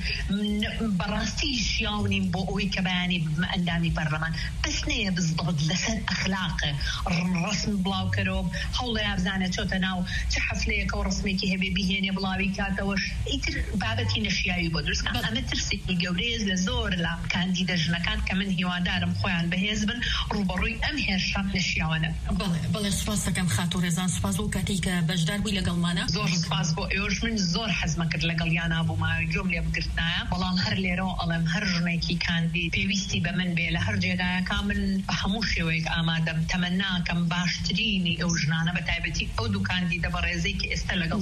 بەڕاستی ژیاونیم بۆ ئەوەی کە بەیانی بمە ئەندامی پەرلەمان بەس نەیە بزبڵت لەسەر ئەخلاقە ڕسم بڵاوکەرەوە هەوڵە یابزانێت چۆتە ناو چ حەفلەیەکە و ڕسمێکی هەبێ بیهێنێ بڵاوی کاتەوەش ئیتر بابەتی نەشیاوی بۆ دروست ئەمە ترسێکی گەورەیە لە زۆر لە کاندیدە ژنەکان کە من هیوادارم خۆیان بەهێز بن ڕوبەڕووی ئەم هێرشە نەشیاوانە. بەڵێ سوپاس دەکەم خاتۆ ڕێزان سوپاس بۆ کاتێک کە بەشدار بووی لەگەڵمانە زۆر سوپاس بۆ ئێوەش من زۆر حەزمە کرد لەگەڵ یانا بوومە گوێم لێ بگرتنایە بەڵام هەر لێرەوە ئەڵێم هەر ژنێکی کاندید پێویستی بە من بێ لە هەر جێگایەکە من بە هەموو شێوەیەک ئامادەم تەمەناکەم باشترینی ئەو ژنانە بە تایبەتی ئەو دوو کاندیدە بە ڕێزەی کە ئێستا لەگەڵ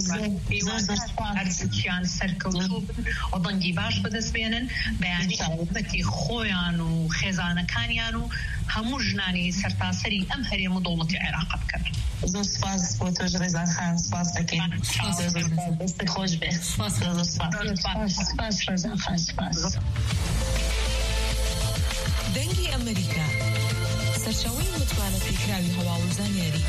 هەرچیان سەرکەوتوو و دەنگی باش بەدەست بێنن بەیانی بەتی خۆیان و خێزانەکانیان و هەموو ژنانی سەرتاسەری ئەم هەرێمە دەوڵەتی عێراق بکەن. زۆر سپاس بۆ تۆش ڕێزان خان سپاس دەکەین دەستی خۆش بێ سپاس سپاس ڕێزان خان سپاس. دەنگی ئەمریکا سەرچاوەی متمانە پێکراوی هەواڵ و زانیاری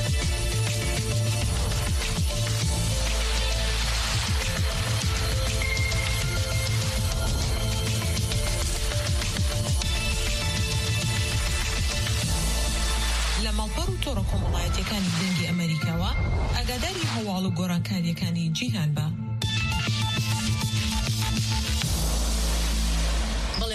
لە ماڵپەڕ و تۆڕە کۆمەڵایەتیەکانی دەنگی ئەمریکاوە ئاگاداری هەواڵ و گۆڕانکاریەکانی جیهان بە.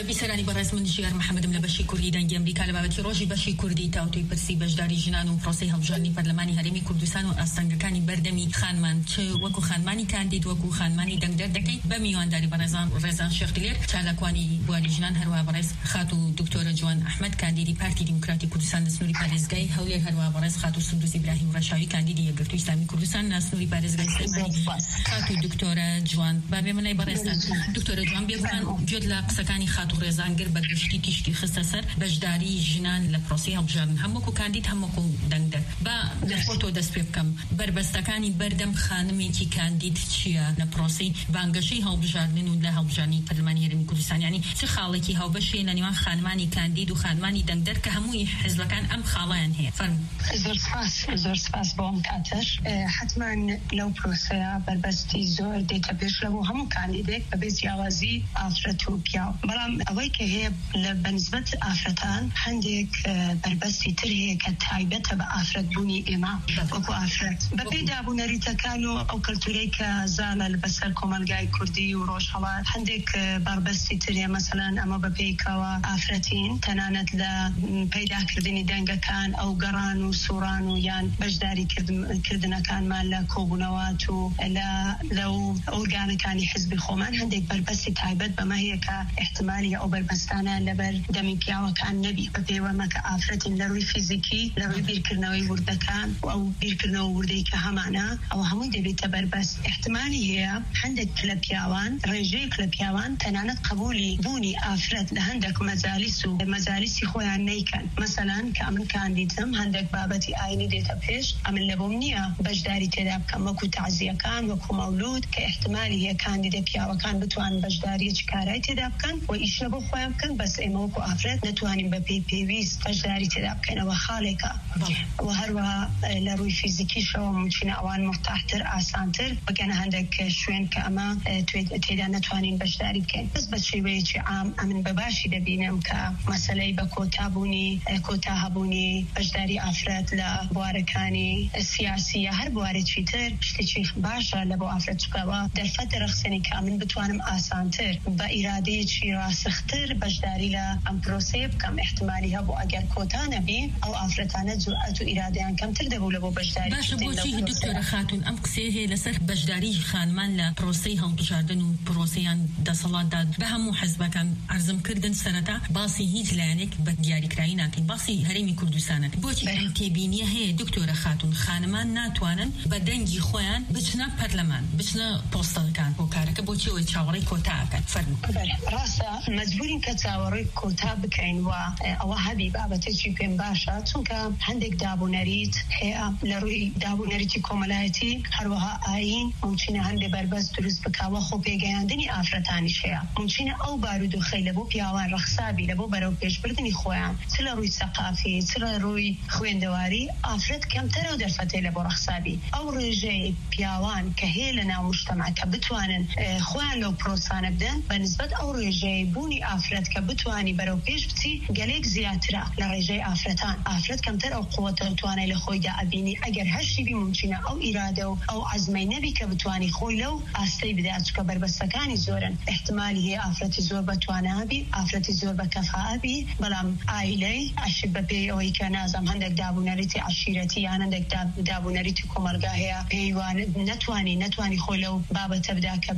بیسەرانی بەڕێز من ژیار محەممەدم لە بەشی کوردی دەنگی ئەمریکا لە بابەتی ڕۆژی بەشی کوردی تاوتوی پرسی بەشداری ژنان و پرۆسەی هەڵبژاردننی پەرلەمانی هەرێمی کوردستان و ئاستەنگەکانی بەردەمی خانمان چ وەکو خانمانی کاندید وەکو خانمانی دەنگدەر دەکەیت بە میوانداری بەڕێزان ڕێزان شێخلێر چالاکوانی بواری ژنان هەروە بەڕێز خات و دکتۆرە جوان ئەحمەد کاندیدی پارتی دیموکراتی کوردستان ناسنووری پارێزگای هەولێر هەروە بەڕێز خات و سندوس ئیبراهیم ڕەشاوی کاندیدی یەکگرتووی ئیسلامی کوردستان ناسنووری پارێزگای سلێمانی خات و دکتۆرە جوان بابێ منای بەڕێستان دکتۆرە جوان بێگومان گوێت لە قسەکانی خات و ڕێزانگر بە گشتی تیشکی خستە سەر بەشداری ژنان لە پرۆسی هەڵبژاردن هەمووکو کاندید هەمووکو دەنگدەر با لە خۆتۆ دەست پێ بکەم بربەستەکانی بەردەم خانمێکی کاندید چییە لە پرۆسی بانگەشەی هەڵبژاردن و لە هەڵبژاردننی پەرلەمانی هەرێمی کوردستان ینی چه خاڵێکی هاوبەشێ لە نێوان خانمانی کاندید و خانمانی دەنگدەر کە هەمووی حیزبەکان ئەم خاڵیان هەیە فەرموو. زۆر سپاس زۆر سپاس بۆم کاتەش حتما لەو پرۆسەیە بربەستی زۆر دێتە پێش لەبوو هەموو کاندیدێک بەبێ جیاوازی ئافرەت و پیاو بەڵام ئەوەی کە هەیە لە بەنسبەت ئافرەتان هەندێک بربەستی تر هەیە کە تایبەتە بە ئافرەت بوونی ئێمە وەکو ئافرەت بەپێی دابوونەریتەکان و ئەو کەلتورەی کە زانە بەسەر کۆمەلگای کوردی و ڕۆژهەڵات هەندێک بربەستی تر هەیە مەسەلەن ئەمە بەپێیکەوە ئافرەتین تەنانەت لە پەیداکردنی دەنگەکان ئەو گەڕان و سوڕان و یان بەشداری کردنەکانمان لە کۆبوونەوەات و لە لەو ئۆرگانەکانی حزبی خۆمان هەندێک بربەستی تایبەت بەمە هەیە کە احتمالی ئەو بربەستانە لەبەر دەمی پیاوەکان نەبی بەپێوەمە کە ئافرەتین لە ڕووی فیزیکی لە ڕووی بیرکردنەوەی وردەکان و ئەو بیرکردنەوە وردەی کە هەمانە ئەوە هەمووی دەبێتە بربەست احتمالی هەیە هەندێک لە پیاوان ڕێژەیەک لە پیاوان تەنانەت قبولی بوونی ئافرەت لە هەندێک مەجالیس و مەجالیسی خۆیان نەیکەن مەسەلەن کە ئەمن کاندیدم هەندێک بابەتی ئاینی دێتە پێش ئەمن لە بۆم نییە بەشداری تێدا بکەم وەکو تعزیەکان وەکو مەولود کە احتمالی هەیە کاندیدە پیاوەکان بتوان بەشداریەکی کارای تێدا بکەن و ئیشە بۆ خۆیان بکەن بەس ئێمە وەکو ئافرەت نەتوانین بە پێی پێویست بەشداری تێدا بکەنەوە خاڵێکە و هەروەها لە ڕووی فیزیکیشەوە ممکنە ئەوان مرتاحتر ئاسانتر بگەنە هەندێک شوێن کە ئەمە تێدا نەتوانین بەشداری بکەین بەس بە شێوەیەکی عام ئەمن بەباشی دەبینم کە مەسەلەی بە کۆتابوونی کۆتا هەبوونی بەشداری ئافرەت لە بوارەکانی سیاسیە هەر بوارێکی تر شتێکی باشە لە بۆ ئافرەت چکەوە دەرفەت دەرەخسێنی کە من بتوانم ئاسانتر بە ئیرادەیەکی ڕاسختر بەشداری لە ئەم پرۆسەیە بکەم احتمالی هەبوو ئەگەر کۆتا نەبی ئەو ئافرەتانە جورئەت و ئیرادەیان کەمتر دەبوو لە بۆ بەشداری. باشە بۆچی دکتۆرە خاتون ئەم قسەیە هەیە لەسەر بەشداری خانمان لە پرۆسەی هەڵبژاردن و پرۆسەیان دەسەڵاتدا بە هەموو حزبەکان ئەرزم کردن سەرەتا باسی هیچ لایەنێک بە دیاریکراوی ناکەین باسی هەرێمی کوردستانە بۆچی ئەم تێبینیە هەیە دکتۆرە خاتون خانمان ناتوانن بە دەنگی خۆیان بچنە پەرلەمان بچنە پۆستەکان بۆ کارەکە بۆچی ئەوەی چاوەڕێی کۆتا ئەکەن فەرموو. ڕاستە مەجبورین کە چاوەڕێی کۆتا بکەین و ئەوە هەبی بابەتێکی پێم باشە چونکە هەندێک دابوونەریت هەیە لە ڕووی دابوونەریتی کۆمەلایەتی هەروەها ئاین ممکنە هەندێک بربەست دروست بکاوە خۆ پێگەیاندنی ئافرەتانیش هەیە ممکنە ئەو بارود و خەی لە بۆ پیاوان ڕەخسابی لە بۆ بەرەو پێشبردننی خۆیان چ لە ڕووی سەقافی چ لە ڕووی خوێندەواری ئافرەت کەمتەرە و دەرفەتێ لە بۆ ڕەخسابی ئەو ڕێژەی پیاوان کە هەیە لە ناو مجتەمع کە بتوانن خۆیان لەو پرۆسانە بدەن بە نسبەت ئەو ڕێژەی بوونی ئافرەت کە بتوانی بەرەو پێش بچی گەلێک زیاترە لە ڕێژەی ئافرەتان ئافرەت کەمتەر ئەو قووەتە توانای لە خۆیدا ئەبینی ئەگەر هەشتی بی ممکنە ئەو ئیرادە و ئەو عەزمەی نەبی کە بتوانی خۆی لەو ئاستەی بدات چکە بربەستەکانی زۆرن احتمالی هەیە ئافرەتی زۆر بەتوانابی ئافرەتی زۆر بە کەفاءەبی بەڵام ئایلەی ئاشت بەپێی ئەوەی کە نازام هەندێک دابوونەریتی عەشیرەتی یان هەندێک دابوونەریتی کۆمەلگا هەیە پێیوان نەتوانی نەتوانی خۆی لەو بابەتە بدا کە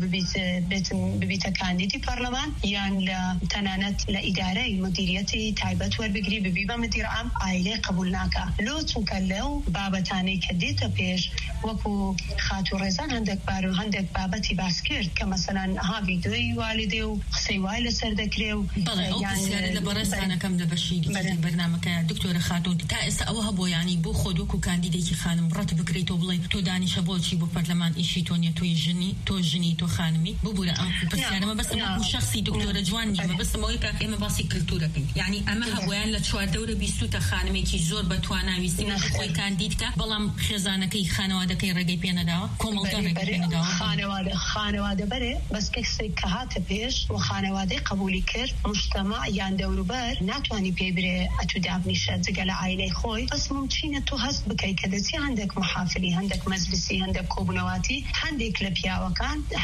ببیتە کاندیدی پەرلەمان یان لە تەنانەت لە ئیدارەی مدیریەتی تایبەت وەربگری ببی بە مدیر عام ئایلەی قبول ناکە لۆ چونکە لەو بابەتانەی کە دێتە پێش وەکو خات و ڕێزان هەندێک بار و هەندێک بابەتی باس کرد کە مەسەلەن ئەها ڤیدیۆی والدێ و قسەی وای لەسەر دەکرێ و بەڵێ ئەو پرسیارە لە بەڕێزانەکەم لە بەشی بەرنامەکە دکتۆرە خاتون تا ئێستا ئەوە هەبوو یانی بۆ خۆ وەکو کاندیدێکی خانم ڕەت بکرێتەوە بڵێ تۆ دانیشە بۆچی بۆ پەرلەمان ئیشی تۆ نیە تۆی ژنی تۆ ژنی تۆ خانمی ببوورە ئەم پرسیارەمە بەسم وەکو شەخصی دکتۆرە جوان نیمە بەسمەوەی کە ئێمە باسی کلتورەکەین یعنی ئەمە هەبوویان لە چواردەورە بیستوتە خانمێکی زۆر بەتواناویستی خۆی کاندیدکە بەڵام خێزانەکەی خانەوادەکەی ڕێگەی پێ نەداوە کۆمەڵگە ڕێگەی پێ نەداوە خانەوادە خانەوادە بەرێ بەس کەسێک کە هاتە پێش و خانەوادەی قبولی کرد مجتەمع یان دەوروبەر ناتوانی پێ برێ ئەتو دابنیشە جگە لە عایلەی خۆی بەس ممکنە تو هەست بکەی کە دەچی هەندێک محافلی هەندێک مەجلیسی هەندێک کۆبوونەواتی هەندێک لە پیاوەکان هەستەکەی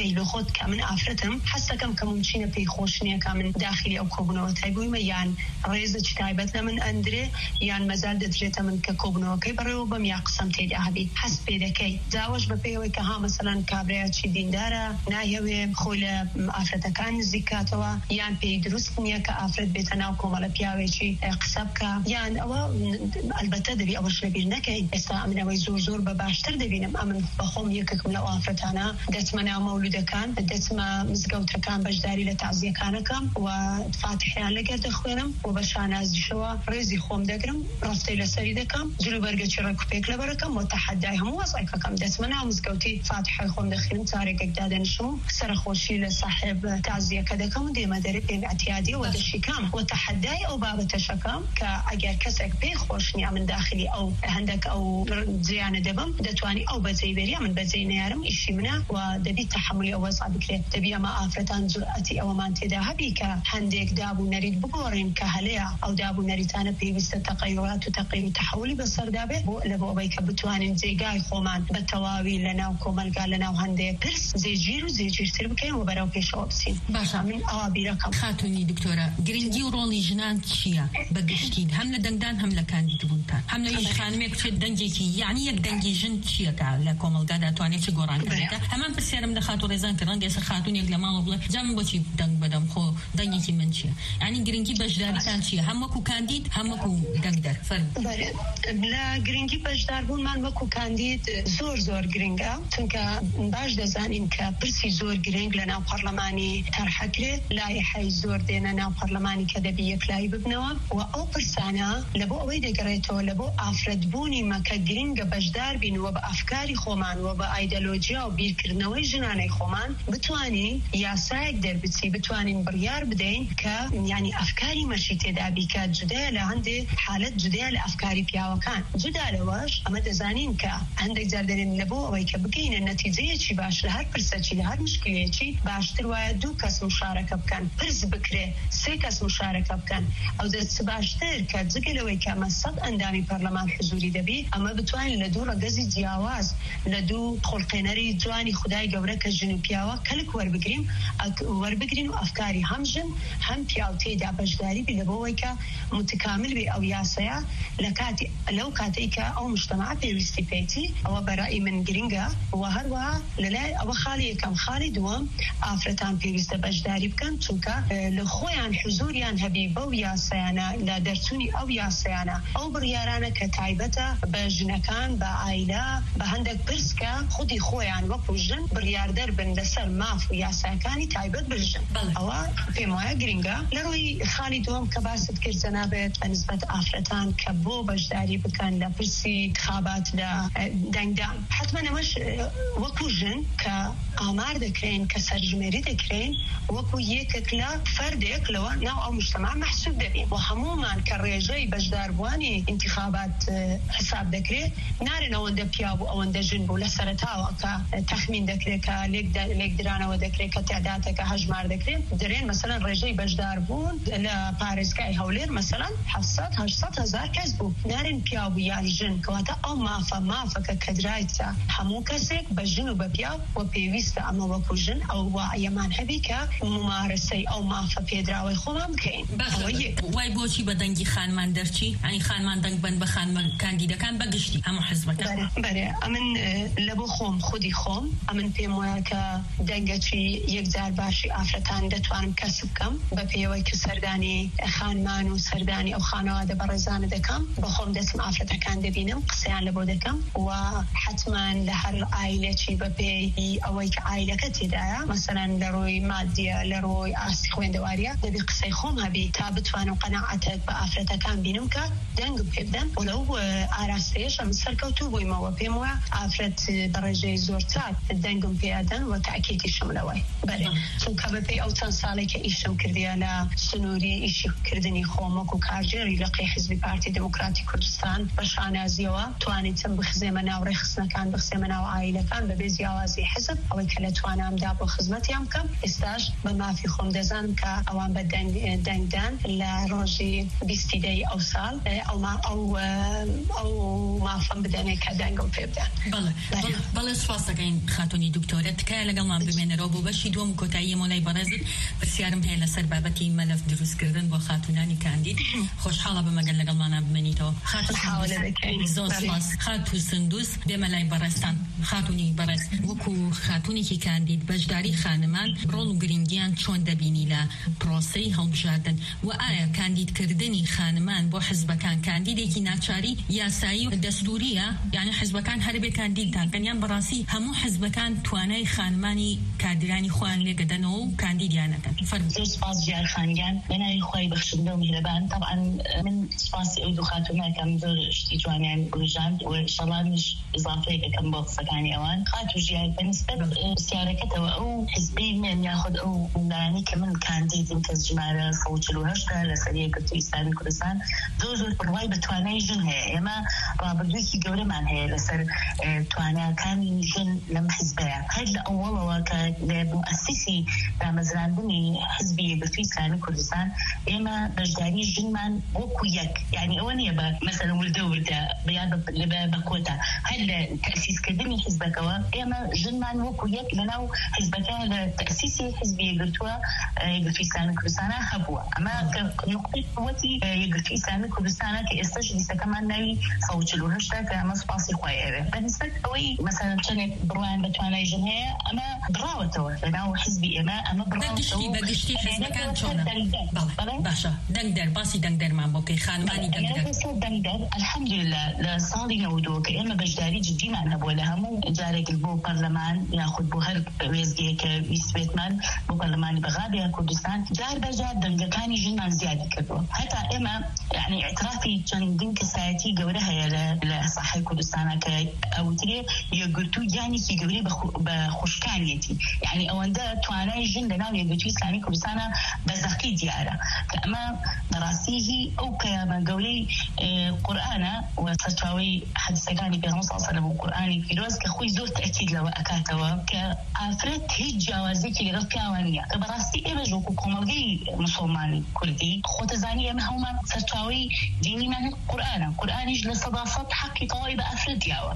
بگەی لە خۆت کە من ئافرەتم حەستەکەم کە ممچینە پێی خۆش نییە کە من داخلی ئەو کۆبنەوە تایبوویمە یان ڕێزە تایبەت لە من ئەندرێ یان مەزال دەدرێتە من کە کۆبنەوەکەی بەڕێوە بەم یا قسەم تێدا هەبی حەست پێ دەکەی جاوەش بە پێیەوەی کە ها مەسەلەن کابرایەکی دیندارە نایەوێ خۆی لە ئافرەتەکان نزیکاتەوە یان پێی دروست نییە کە ئافرەت بێتە ناو کۆمەڵە پیاوێکی قسە بکە یان ئەوە ئەلبەتە دەبی ئەوەش لەبیر نەکەی ئێستا ئەمنەوەی زۆر زۆر بە باشتر دەبینم ئەمن بەخۆم یەکێکم لەو ئافرەتانە دەچمە ناو مەولودەکان دەچمە مزگەوتەکان بەشداری لە تازیەکانەکەم و فاتحیان لەگەر دەخوێنم و بە شانازیشەوە ڕێزی خۆم دەگرم ڕفتەی لەسەری دەکەم جلو بەرگەکی ڕێکوپێک لەبەرەکەم و تەحەدای هەموو وەزایفەکەم دەچمە ناو مزگەوتی فاتحای خۆم دەخوێنم چارێکێک دادەنیشم سەرخۆشی لە صاحب تازیەکە دەکەم و دێمە دەرێ پێم ئەتیادی و دەشیکەم و تەحەدای ئەو بابەتەشەکەم کە ئەگەر کەسێک پێی خۆش نییە من داخلی ئەو هەندێک ئەو جیانە دەبم دەتوانی ئەو بەجێی بێری من بەجێی نەیارم ئیشی منە و دەبی تەحملی ئەو وەزع بکرێت دەبی ئەمە ئافرەتان جورئەتی ئەوەمان تێدا هەبی کە هەندێک دابوو نەریت بگۆڕین کە هەلەیە ئەو دابوو نەریتانە پێویستە تەقەیرات و تەقیر و تەحولی بەسەردا بێت بۆ لە بۆ ئەوەی کە بتوانین جێگای خۆمان بە تەواوی لە ناو کۆمەلگا لە ناو هەندێک پرس جێگیر و جێگیرتر بکەین و بەرەو پێشەوە بچین. باشە من ئەوا بیرەکەم. خاتونی دکتۆرە گرنگی و ڕۆڵی ژنان چییە بەگشتین هەم لە دەنگدان هەم لە کاندیدبوونتان هەم لە هیچ خانمێک بچێت دەنگێکی یعنی یەک دەنگی ژن چییەکە لە کۆمەلگادا توانێت چ گۆڕانکارێتە هەمان پرسیارم لە خاتو ڕێزان کە ڕەنگە ئێستا خاتونێک لە ماڵە بڵێ جا من بۆچی دەنگ بدەم خۆ دەنگێکی من چییە یعنی گرنگی بەشداریتان چییە هەم وەکو کاندید هەم وەکو دەنگدەر فەرمووی. لە گرنگی بەشداربوونمان وەکو کاندید زۆر زۆر گرنگە چونکە باش دەزانین کە پرسی زۆر گرنگ لە ناو پەرلەمانی تەرحەکرێت لایحەی زۆر دێنە ناو پەرلەمانی کە دەبی یەکلایی ببنەوە و ئەو پرسانە لە بۆ ئەوەی دەگەڕێتەوە لە بۆ ئافرەتبوونی مەکە گرنگە بەشدار بین و بە ئەفکاری خۆمان و بە ئایدەلۆجیا و بیرکردنەوەی ژنانەی خۆمان بتوانین یاسایەک دەربچی بتوانین بڕیار بدەین کە یعنی ئەفکاری مەشی تێدا بیکە جودایە لە هەندێک حالەت جودایە لە ئەفکاری پیاوەکان جودا لەوەش ئەمە دەزانین کە هەندێک جار دەرێن لە بۆ ئەوەی کە بگەینە نەتیجەیەکی باش لە هەر پرسەکی لە هەر مشکلەیەکی باشتر وایە دوو کەس مشارەکە بکەن پرس بکرێ سێ کەس مشارەکە بکەن ئەو دەست باشتر کە جگەلەوەی کە ئەمە سەد ئەندامی پەرلەمان حزوری دەبی ئەمە بتوانین لە دوو ڕەگەزی جیاواز لە دوو خۆڵقێنەری جوانی خودای گەورە کە ژن و پیاوە کەلک وەربگرین وەربگرین و ئەفکاری هەم ژن هەم پیاو تێدا بەشداری بی لە بۆەوەی کە متکامل بێ ئەو یاسەیە لە کاتی لەو کاتێک کە ئەو مجتەمع پێویستی پێیتی ئەوە بەرای من گرنگە و هەروەها لەلای ئەوە خاڵی یەکەم خاڵی دووەم ئافرەتان پێویستە بەشداری بکەن چونکە لە خۆیان حزوریان هەبی بەو یاسەیانە لە دەرچوونی ئەو یاسەیانە ئەو بڕیارانە کە تایبەتە بە ژنەکان بە ئایلا بە هەندێک پرسکە خودی خۆیان وەکو ژن بڕیاردەر بن لەسەر ماف و یاساکانی تایبەت بژن ئەوە پێم وایە گرنگە لە ڕووی خاڵی دووەم کە باست کرد جەنابێت بە نسبەت ئافرەتان کە بۆ بەشداری بکەن لە پرسی انتخابات لە دەنگدان حتما ئەمەش وەکو ژن کە ئامار دەکرێن کە سەرژمێری دەکرێن وەکو یەکێک لە فەردێک لەوە ناو ئەو مجتەمع مەحسوب دەبین و هەمومان کە ڕێژەی بەشداربووانی انتخابات حساب دەکرێت نارێن ئەوەندە پیا بوو ئەوەندە ژن بوو لە سەرەتاوە کە تەخمین دەکرێت کە لێک درانەوە دەکرێت کە تعداتێکە هەژمار دەکرێت دەرێن مەسەلەن ڕێژەی بەشداربوون لە پارێزگای هەولێر مەسەلەن هەفسەد هەشت هەزار کەس بوو نارێن پیا بوو یان ژن کەواتە ئەو مافە مافەکە کە درایتە هەموو کەسێک بە ژن و بە پیاو و پێویستە ئەمە وەکو ژن ئەو وایەمان هەبی کە ممارەسەی ئەو مافە پێدراوەی خۆمان بکەین وای بۆچی بە دەنگی خانمان دەرچی ئەنی خانمان دەنگ بن بە خانمان کاندیدەکان بەگشتی هەموو حزبەکان بەرێ ئەمن لە بۆ خۆم خودی خۆم ئەمن پێم وایە کە دەنگەچی یەکجار باشی ئافرەتان دەتوانم کەسب بکەم بە پێوەی کە سەردانی خانمان و سەردانی ئەو خانەوادە بەڕێزانە دەکەم بە خۆم دەچم ئافرەتەکان دەبینم قسەیان لە بۆ دەکەم و حتما لە هەر ئایلێکی بە پێی ئەوەی کە ئایلەکە تێدایە مەسەلەن لە ڕۆی مادیە لە ڕۆی ئاستی خوێندەواریە دەبی قسەی خۆم هەبی تا بتوانم قەناعەتێک بە ئافرەتەکان بینم کە دەنگم پێ بدەن و لەو ئاراستەیەش ئەم سەرکەوتوو بوویمەوە پێم وایە ئافرەت بە ڕێژەی زۆر چاک دەنگم پێدەن و تاکیدیشم لەوەی بەرێ چونکە بەپێی ئەو چەند ساڵێک کە ئیشم کردیانە سنووری ئیشی کردنی خۆمەک و کارژێری لە قەی حیزبی پارتی دموکراتی کوردستان بە شانازیەوە توانیتم بخزێمە ناو ڕێخستنەکان بخزێمە ناو عائیلەکان بەبێ جیاوازی حزب ئەوەی کە لە توانامدا بۆ خزمەتیان بکەم. ئێستاش بە مافی خۆم دەزانم کە ئەوان بە دەنگدان لە ڕۆژی بیستی دەی ئەو ساڵ ئەو مافەم بدەنێ کە دەنگم پێ بدەن. بەڵێ سوپاس دەکەین خاتونی دکتۆرە. تکایە لەگەڵمان بمێنەرەوە بۆ بەشی دووەم و کۆتایی مۆلای بەڕێزت. پرسیارم هەیە لەسەر بابەتی مەلەف دروستکردن بۆ خاتونانی کاندید. خۆشحاڵە بەمەگەل لەگەڵمانە بمێنیتەوە. زۆر سوپاس. خاتو سندوس بێمە لای بەڕێستان. خاتونی بەڕێز، وەکو خاتونێکی کاندید بەشداری خانمان ڕۆڵ و گرنگیان چۆن دەبینی لە پرۆسەی هەڵبژاردن و ئایا کاندیدکردنی خانمان بۆ حزبەکان کاندیدێکی ناچاری یاسایی و دەستوریە، یعنی حزبەکان هەربێ کاندیدتان کەنیان بەڕاستی هەموو حزبەکان توانای خانمانی کادرانی خۆیان لێگەدەنەوە و کاندیدیانەکەن؟ زۆر سپاس جیار خانگیان، بەناوی خۆی بەخشندە و میهرەبان. طبعا من سپاسی ئەو دوو خاتونەکەم زۆر شتی جوانیان گوژاند و ئینشەڵڵاش ئیزافەیەک دەکەم بۆ قسەکانی ئەوان. خاتو ژیار بەنسبەت پرسیارەکەتەوە ئەو حزبەی من یاخود ئەو لایەنی کە من کاندیدم کە ژمارە سەد و چل و هەشت لەسەر یەکگرتووی ئیسلامی کوردستان زۆر زۆر بڕوای بە توانای ژن هەیە. ئێمە ڕابردوویەکی گەورەمان هەیە لەسەر تواناکانی ژن لەم حزبەیە. هەر لە ئەوڵەوە کە لە مؤسسی دامەزراندنی حزبی یەکگرتووی ئیسلامی کوردستان ئێمە بەشداری ژنمان وەکو یەک، یعنی ئەوە نییە بە مەسەلەن وردە وردە بەیان بە کۆتا، هەر لە تەسیسکردنی حزبەکەوە ئێمە ژنمان وەکو یەک لەناو حزبەکە لە تەسیسی حزبی یەکگرتووە یەکگرتووی ئیسلامی کوردستانە هەبووە. ئەمە نقطەی قووەتی یەکگرتووی ئیسلامی کوردستانە کە ئێستاش لیستەکەمان ناوی سەد و چل و هەشت کە ئەمە سپاسی خۆی ئەوێ. بەنسبەت ئەوەی مەسەلەن چەندێک بڕوایان بە توانای ژن هەیە ئەمە بڕاوەتەوە لەناو حزبی ئێمە، ئەمە بڕاوەتەوە بەگشتی حزبەکان چۆنە؟ باشە دەنگدەر، باسی دەنگدەرمان بۆ بکەی خانمانی دەنگدەر. دەنگدەر الحەمدوللا لە ساڵی نەودۆ کە ئێمە بەشداری جدیمان هەبووە لە هەموو جارێک بۆ پەرلەمان یاخود بۆ هەر وێزگەیەکە ویستێتمان بۆ پەرلەمانی بەغابەیە کوردستان جار بەجار دەنگەکانی ژنمان زیادی کردووە. هەتا ئێمە یعنی اعترافی چەندین کەسایەتی گەورە هەیە لە ساحەی کوردستانە کە ئەوترێ یەکگرتوو یانێکی گەورەی بە خوشکانیەتی، یعنی ئەوەندە توانای ژن لەناو یەکگرتووی ئیسلامی کوردستانە بەزەقی دیارە کە ئەمە بەڕاستیهی ئەو پەیامە گەورەی قورئانە و سەرچاوەی حەدیسەکانی پێغەمبەر صلی الله علیه و سلم و قورئانی پیرۆز کە خۆی زۆر تەکید لەوە ئەکاتەوە کە ئافرەت هیچ جیاوازێکی لەگەڵ پیاوان نییە، کە بەڕاستی ئێمە وەکو کۆمەڵگەی مسلمانی کوردی خۆتەزانی ئێمە هەمومان سەرچاوەی دینیمان قورئانە، قورئانیش لە سەدا سەد حەقی تەواوی بە ئافرەت دیاوە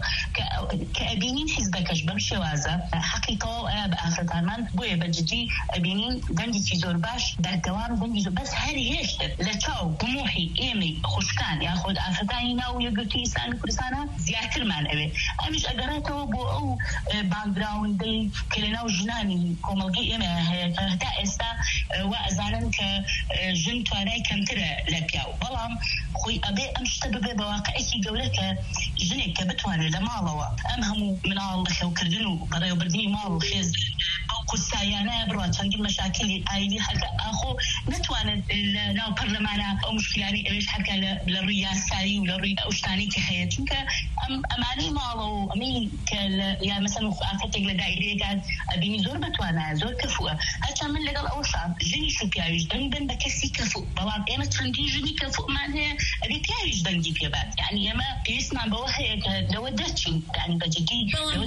کە ئەبینین حیزبەکەش بەم شێوازە حەقی تەواو ئەیە بە ئافرەتانمان بۆیە بەجددی ئەبینین دەنگێکی زۆر باش دەردەوام دەنگی زۆر بەس هەر هێشتر لە چاو گموحی ئێمەی خوشکان یاخود ئافرەتانی ناو یەکگرتووی ئیسلامی کوردستانە زیاترمان ئەوێ. ئەمیش ئەگەڕێتەوە بۆ ئەو باکگراوندەی کە لەناو ژنانی کۆمەڵگەی ئێمە هەیە کە هەتا ئێستا وا ئەزانن کە ژن توانای کەمترە لە پیاو، بەڵام خۆی ئەبێ ئەم شتە ببێ بە واقعەتی گەورە کە ژنێک کە بتوانێت لە ماڵەوە ئەم هەموو مناڵ بەخێوکردن و بەڕێوەبردننی ماڵ و خێز ئەو قورسایانە بڕوا چەندین مەشاکلی ئایلی هەتا ئاخۆ نتوانێت لە ناو پەرلەمانە ئەو مشکلانی ئەوێش هەرکە لە ڕووی یاسایی و لە ڕووی ئەو شتانی کە هەیە، چونکە ئەم ئەمانەی ماڵە و ئەمەی کە یا مەسەن ئافرەتێک لە دایرەیەکات ئەبینی زۆر بتوانایە زۆر کەفووە، هەرچەند من لەگەڵ ئەوەشا ژنیش و پیاویش دەنگ بن بە کەسی کەفوو، بەڵام ئێمە چەندین ژنی کەفوومان هەیە ئەبێ پیاویش دەنگی پێبات، یعنی ئێمە پێویستمان بەوە هەیە کە لەوە دەرچین، یعنی بەجددی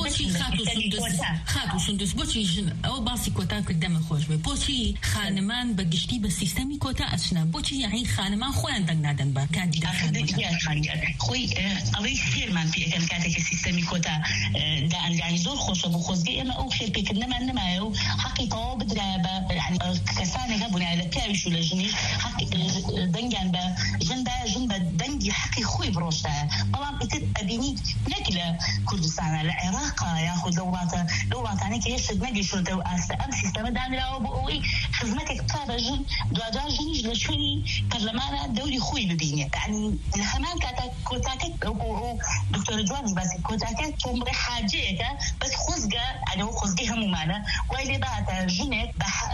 خاتو سندوس بۆچی ژن ئەوە باسی کۆتا کردەمە خۆش بێ، بۆچی خانمان بەگشتی بە سیستەمی کۆتا ئەچنە، بۆچی یعنی خانمان خۆیان دەنگ نادەن بە کاندیدەکان خۆی ئەڵەی خێرمان پێەکەن کاتێککە سیستەمی کۆتا دائەنجانی زۆر خۆشە بۆ خۆزگەی ئێمە ئەو خێرپێکردنەمان نمایە و حەقی تەواو بدرایە بە کەسانێک هەبوونایە لە پیاویش و لە ژنیش دەنگیان بە ژندا ژن بە دەنگی حەقی خۆی بڕۆشتایە، بەڵام ئیتر ئەبینی نەک لە کوردستانە لە عێراقا یاخود لە وڵاتە لە وڵاتانەی کە هێشتا نەگەیشتووە و ئاستا ئەم سیستەمە دانراوە بۆ ئەوەی خزمەتێک بکا بە ژن دوجار ژنیش لە شوێنی پەرلەمانە دەوری خۆی ببینێ، یعنی لە هەمان کاتە کۆتاکە دکتۆرە جوانی باسی کۆتاکە تۆمڕێ حاجەیەکە بەس خۆزگە ئەنەوە خۆزگەی هەمومانە وای لێ باتە ژنێک بە دەنگی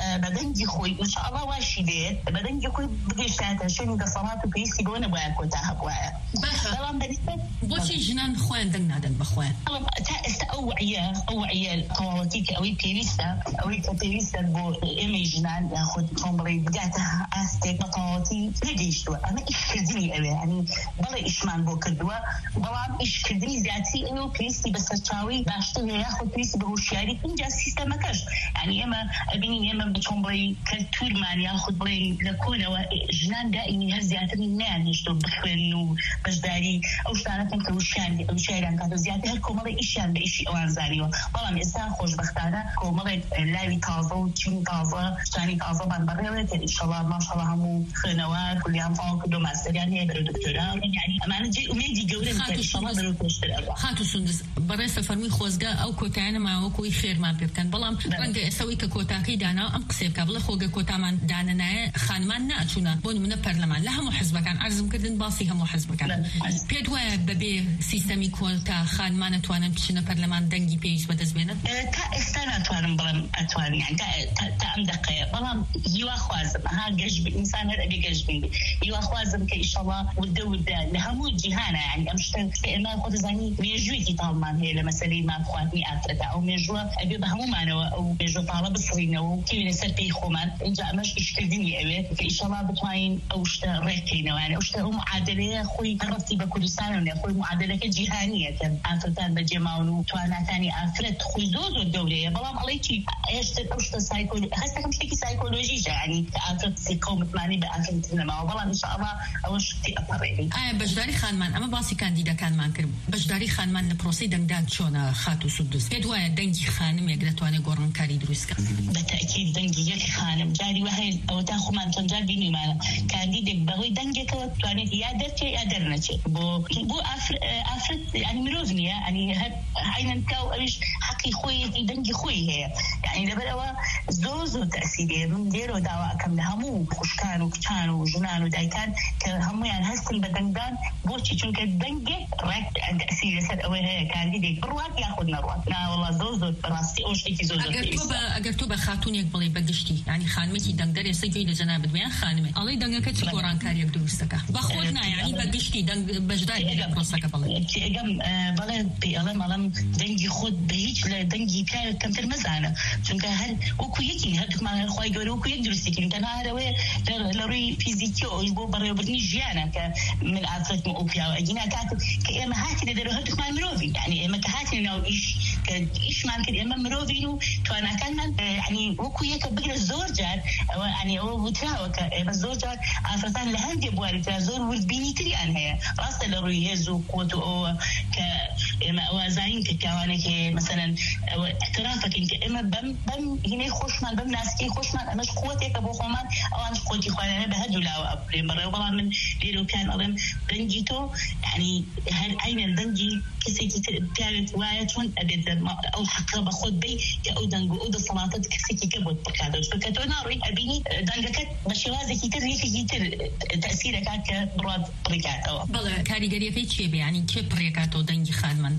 دەنگی خۆی انشاءالله واشی دێت بە دەنگی خۆی بگەشتاتە شوێنی دەسەڵات و پێویستی بەوە نەبوایە کۆتا هەبوایە. بەڵام بۆچی ژنان خۆیان دەنگ نادەن بەخۆیان؟ تا ئێستا ئەو وعیە ئەو وعیە تەواوەتی کە ئەوەی پێویستە ئەوەی کە پێویستە بۆ ئێمەی ژنان یاخود چۆن بڵێ بگاتە ئاستێک بە تەواوەتی نەگەیشتووە. ئەمە ئیشکردنی ئەوێ ینی بەڵێ ئیشمان بۆ کردووە بەڵام ئیشکردنی زیاتری ئەوە و پێویستی بە سەرچاوی باشتر یاخود پێویستی بە هوشیاری اینجا سیستەمەکەش ینی ئێمە ئەبینین ئێمە چۆن بڵێ کەلتورمان یاخود بڵێ لە کۆنەوە ژنان دائیمی هەر زیاتر نیانهێشتۆ بخوێن و بەشداری ئەو شتانەکەن کە وشیان وشیاریان کاتە زیاتر هەر کۆمەڵی ئیشیان بە ئیشی ئەوان زانیوە. بەڵام ئێستا خۆشبەختانە کۆمەڵێک لاوی تازە و چین تازە شتانی تازەمان بەڕێوێت ئینشەڵڵا ماشەڵڵا هەموو خوێنەوار کولیان فاڵ کردو ماستەریان هەیە بەرەو دکتۆرا یعنی ئەمانە جێ ئومێدی گەورەن کە ئینشەڵڵا بەرەو پێشتر ئەڕوا. خاتو سندس بەڕێستە فەرمووی خۆزگا ئەو کۆتایانە ماوەکۆی خێرمان پێ بکەن بەڵام ڕەنگە ئێستەوەی کە کۆتاکەی دانا ئەم قسێ بکە بڵێ خۆگە کۆتامان دانەنایە خانمان ناچوونە بۆ نمونە پەرلەمان لە هەموو حزبەکان عەرزم کردن باسی هەموو حزبەکان پێت وایە بەبێ سیستەمی کۆتا خانمان ئەتوانن بچنە پەرلەمان دەنگی پێویست بەدەست بێنن؟ تا ئێستا ناتوانم بڵێم ئەتوانین یان تا ئەم دقەیە بەڵام هیوا خوازم ها گەشت ئینسان هەر ئەبێ گەشت بین هیوا خوازم کە ئینشەڵڵا وردە وردە لە هەموو جیهانە یعنی ئەم شتە ئێمە خۆ دەزانی مێژوویەکی تاڵمان هەیە لە مەسەلەی مافخواردنی ئافرەتە ئەو مێژووە ئەبێ بە هەمومانەوە ئەو مێژوە تاڵە بسڕینەوە و کێوێنە سەر پێی خۆمان اینجا ئەمەش ئیشکردنی ئەوێ کە ئینشەڵڵا بتوانین ئەو شتە ڕێککەینەوە ئەو شتە ئەو معادلەیە خۆی ڕەتی بە کوردستانە خۆی معادلەکە جیهانیە کە ئافرەتان بەجێماون و تواناتانی ئافرەت خۆی زۆر زۆر گەورەیە بەڵام ئەڵێ چی هێشتا ئەو شتە سایکۆلۆژی هەستەکەم شتێکی سایکۆلۆژیشە ینی کە ئافرەت قەومتمانی بە ئافرەت نەماوە بەڵام ئینشەڵڵا ئەوە شتی ئەپەڕێنی. ئایا بەشداری خانمان ئەمە باسی کاندیدەکانمان کرد بەشداری خانمان لە پرۆسەی دەنگدان چۆنە خاتو سودوس پێت وایە دەنگی خانمێک دەتوانێت گۆڕانکاری دروستکە؟ بەتەکید دەنگی یەک خانم جاری وهەیە ئەوە تا خۆمان چەند جار بینیمانە کاندیدێک بەهۆی دەنگێکەوە توانێت یا دەرچێت یا دەرنەچێت بۆ بۆ ئافرەت ینی مرۆڤ نییە ینی هەر عینەن کا و ئەویش حەقی خۆیەتی دەنگی خۆی هەیە یعنی لەبەرەوە زۆر زۆر تەئسیرێ من دێرەوە داوا ئەکەم لە هەموو خوشکان و کچان و ژنان و دایکان کە هەمویان هەستن بە دەنگدان بۆچی چونکە دەنگێک ڕێک تەئسیر لەسەر ئەوەی هەیە کاندیدێک بڕوات یاخود نەڕوات ناوەڵا زۆر زۆر بەڕاستی ئەو شتێکی زۆر ئەگەر تۆ بە خاتونێک بڵێ بەگشتی ینی خانمێکی دەنگدەر ئێستا گوێی لە جەنابەت بێیان خانمێ ئەڵێ دەنگەکە چ گۆڕانکاریەک دروستەکە بە خۆت نایانی بەگشتی دەنگ بەشداری لە پرۆسەکە بڵێ ئەگەم بەڵێ پێ ئەڵێم ئەڵەم دەنگی خۆت بە هیچ لە دەنگی پیاوێک کەمتر مەزانە چونکە هەر وەکو یەکی هەردووکمان خۆی گەورە وەکو یەک دروستیکردین تەنها هەرەوەی لە ڕووی فیزیکیەوە ئەوش بۆ بەڕێوەبردننی ژیانە کە من ئافرەتم ئەو پیاوە ئەگینا کات کە ئێمە هاتینە دەرەوە هەردووکمان مرۆڤین یعنی ئێمە کە هاتینە ناو ئیش کە ئیشمان کرد ئێمە مرۆڤین و تواناکانمان یعنی وەکو یەکە بگرە زۆر جار ئەوە ینی ئەوە وتراوە کە ئێمە زۆر جار ئافرەتان لە هەندێک بواریترا زۆر وردبینیتریان هەیە ڕاستە لە ڕووی هێز و قوت و ئەوە کە ئێمە ئەوە زانین کە پیاوانێک مثلەن ئەوە اعترافەکەین کە ئێمە بەم بەم هینەی خۆشمان بەم ناسکەی خۆشمان ئەمەش قوتێکە بۆ خۆمان ئەوانش قوتی خوانانە بە هەردوو لاوە ئەبرێن بەڕێوە بەڵام من لێرە و پیان ئەڵێم دەنگی تۆ یعنی هەر عینەن دەنگی کەسێکی پیاوێت وایە چۆن ئەبێت ئەو حەقە بە خۆت بی کە ئەو دەنگ و ئەو دەسەڵاتت کەسێکی کە بۆت بکاتەوە چونکە تۆ ناڕۆی ئەبینی دەنگەکەت بە شێوازێکی تر یەکێکی تر تەئسیرەکات کە بڕات بڕیکاتەوە. بەڵێ کاریگەریەکەی چێ بێ ینی کێ بڕێکاتەوە دەنگی خانمان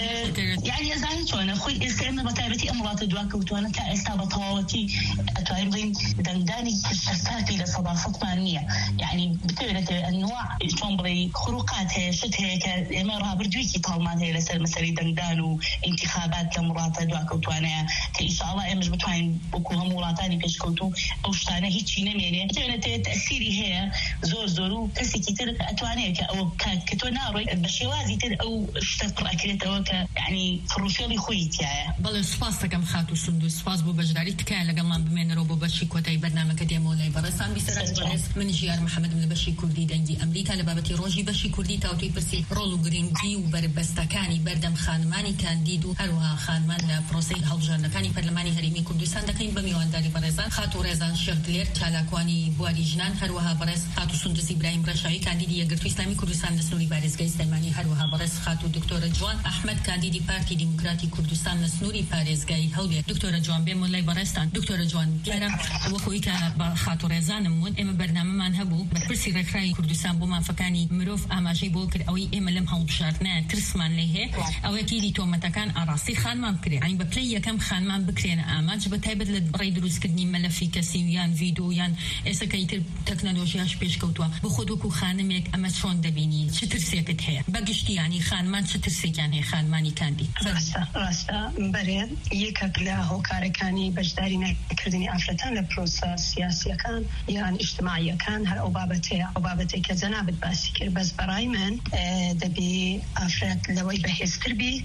یعنی ئەزانی چۆنە خۆی ئێستا ئێمە بە تایبەتی ئەم وڵاتە دواکەوتوانە تا ئێستا بە تەواوەتی ئەتوانین بڵین دەنگدانی سەرساتی لە سەداسەدمان نییە یعنی بتوێنێت ئەنواع چۆن بڵێ خروقات هەیە شت هەیە کە ئێمە ڕابردوویەکی تاڵمان هەیە لەسەر مەسەلەی دەنگدان و ئینتیخابات لە وڵاتە دواکەوتوانەیە کە ئینشاءڵڵا ئێمەش بتوانین وەکو هەموو وڵاتانی پێشکەوتوو ئەو شتانە هیچی نەمێنێ بتوێنێت تەئسیری هەیە زۆر زۆر و کەسێکی تر ئەتوانێت کە ئەوە بکات کە تۆ ناڕۆی بە شێوازی تر ئەو شتە پڕەکرێتەوە کە یعنی فڕوفێڵی خۆی تایە. بەڵێ سوپاس دەکەم خاتو سندوس سوپاس بۆ بەشداری تکایە لەگەڵمان بمێنەرەوە بۆ بەشی کۆتایی بەرنامەکە دێمەوە لای بەڕێستان بیسەرات بەڕێز من ژیار محەممەدم لە بەشی کوردی دەنگی ئەمریکا لە بابەتی ڕۆژی بەشی کوردی تاوتوی پرسی ڕۆڵ و گرنگی و بەربەستەکانی بەردەم خانمانی کاندید و هەروەها خانمان لە پرۆسەی هەڵبژاردنەکانی پەرلەمانی هەرێمی کوردستان دەکەین بە میوانداری بەڕێزان خاتو ڕێزان شێخدلێر چالاکوانی بواری ژنان هەروەها بەڕێز خاتو سندوس ئیبراهیم ڕەشاوی کاندیدی یەکگرتووی ئیسلامی کوردستان لە سنووری بارێزگای سلێمانی هەروەها بەڕێز خاتو دکتۆرە جوان ئەحمەد کاندیدی پارتی دیموکراتی کوردستان لە سنووری پارێزگای هەولێر دکتۆرە جوان بێمە لای بەڕێستان دکتۆرە جوان دیارە وەکوی کە بە خاتو ڕێزانم وت ئێمە بەرنامەمان هەبوو بەرپرسی ڕێکخراوی کوردستان بۆ مافەکانی مرۆڤ ئاماژەی بۆ کرد ئەوەی ئێمە لەم هەڵبژاردنە ترسمان ليه او اكيد تومتا كان اراسي خان ما بكري يعني ببلي كم خان ما بكرينا اماج بتهبد للريد روسكني ملفي كسيان فيديو يان اسكايت تكنولوجيا شبيش كوتوا بخدوكو خانمك اما شلون دبيني شترسيك هي بقشتي يعني خان ما شترسيك يعني خان ماني كاندي راستا راستا بري يكك له هوكاركاني بجداري نكردني افرتان لبروسس سياسي كان يعني اجتماعي كان هر أوبابتي أوبابتي كجناب باسكر بس براي من دبي أفراد لوي بحس كربي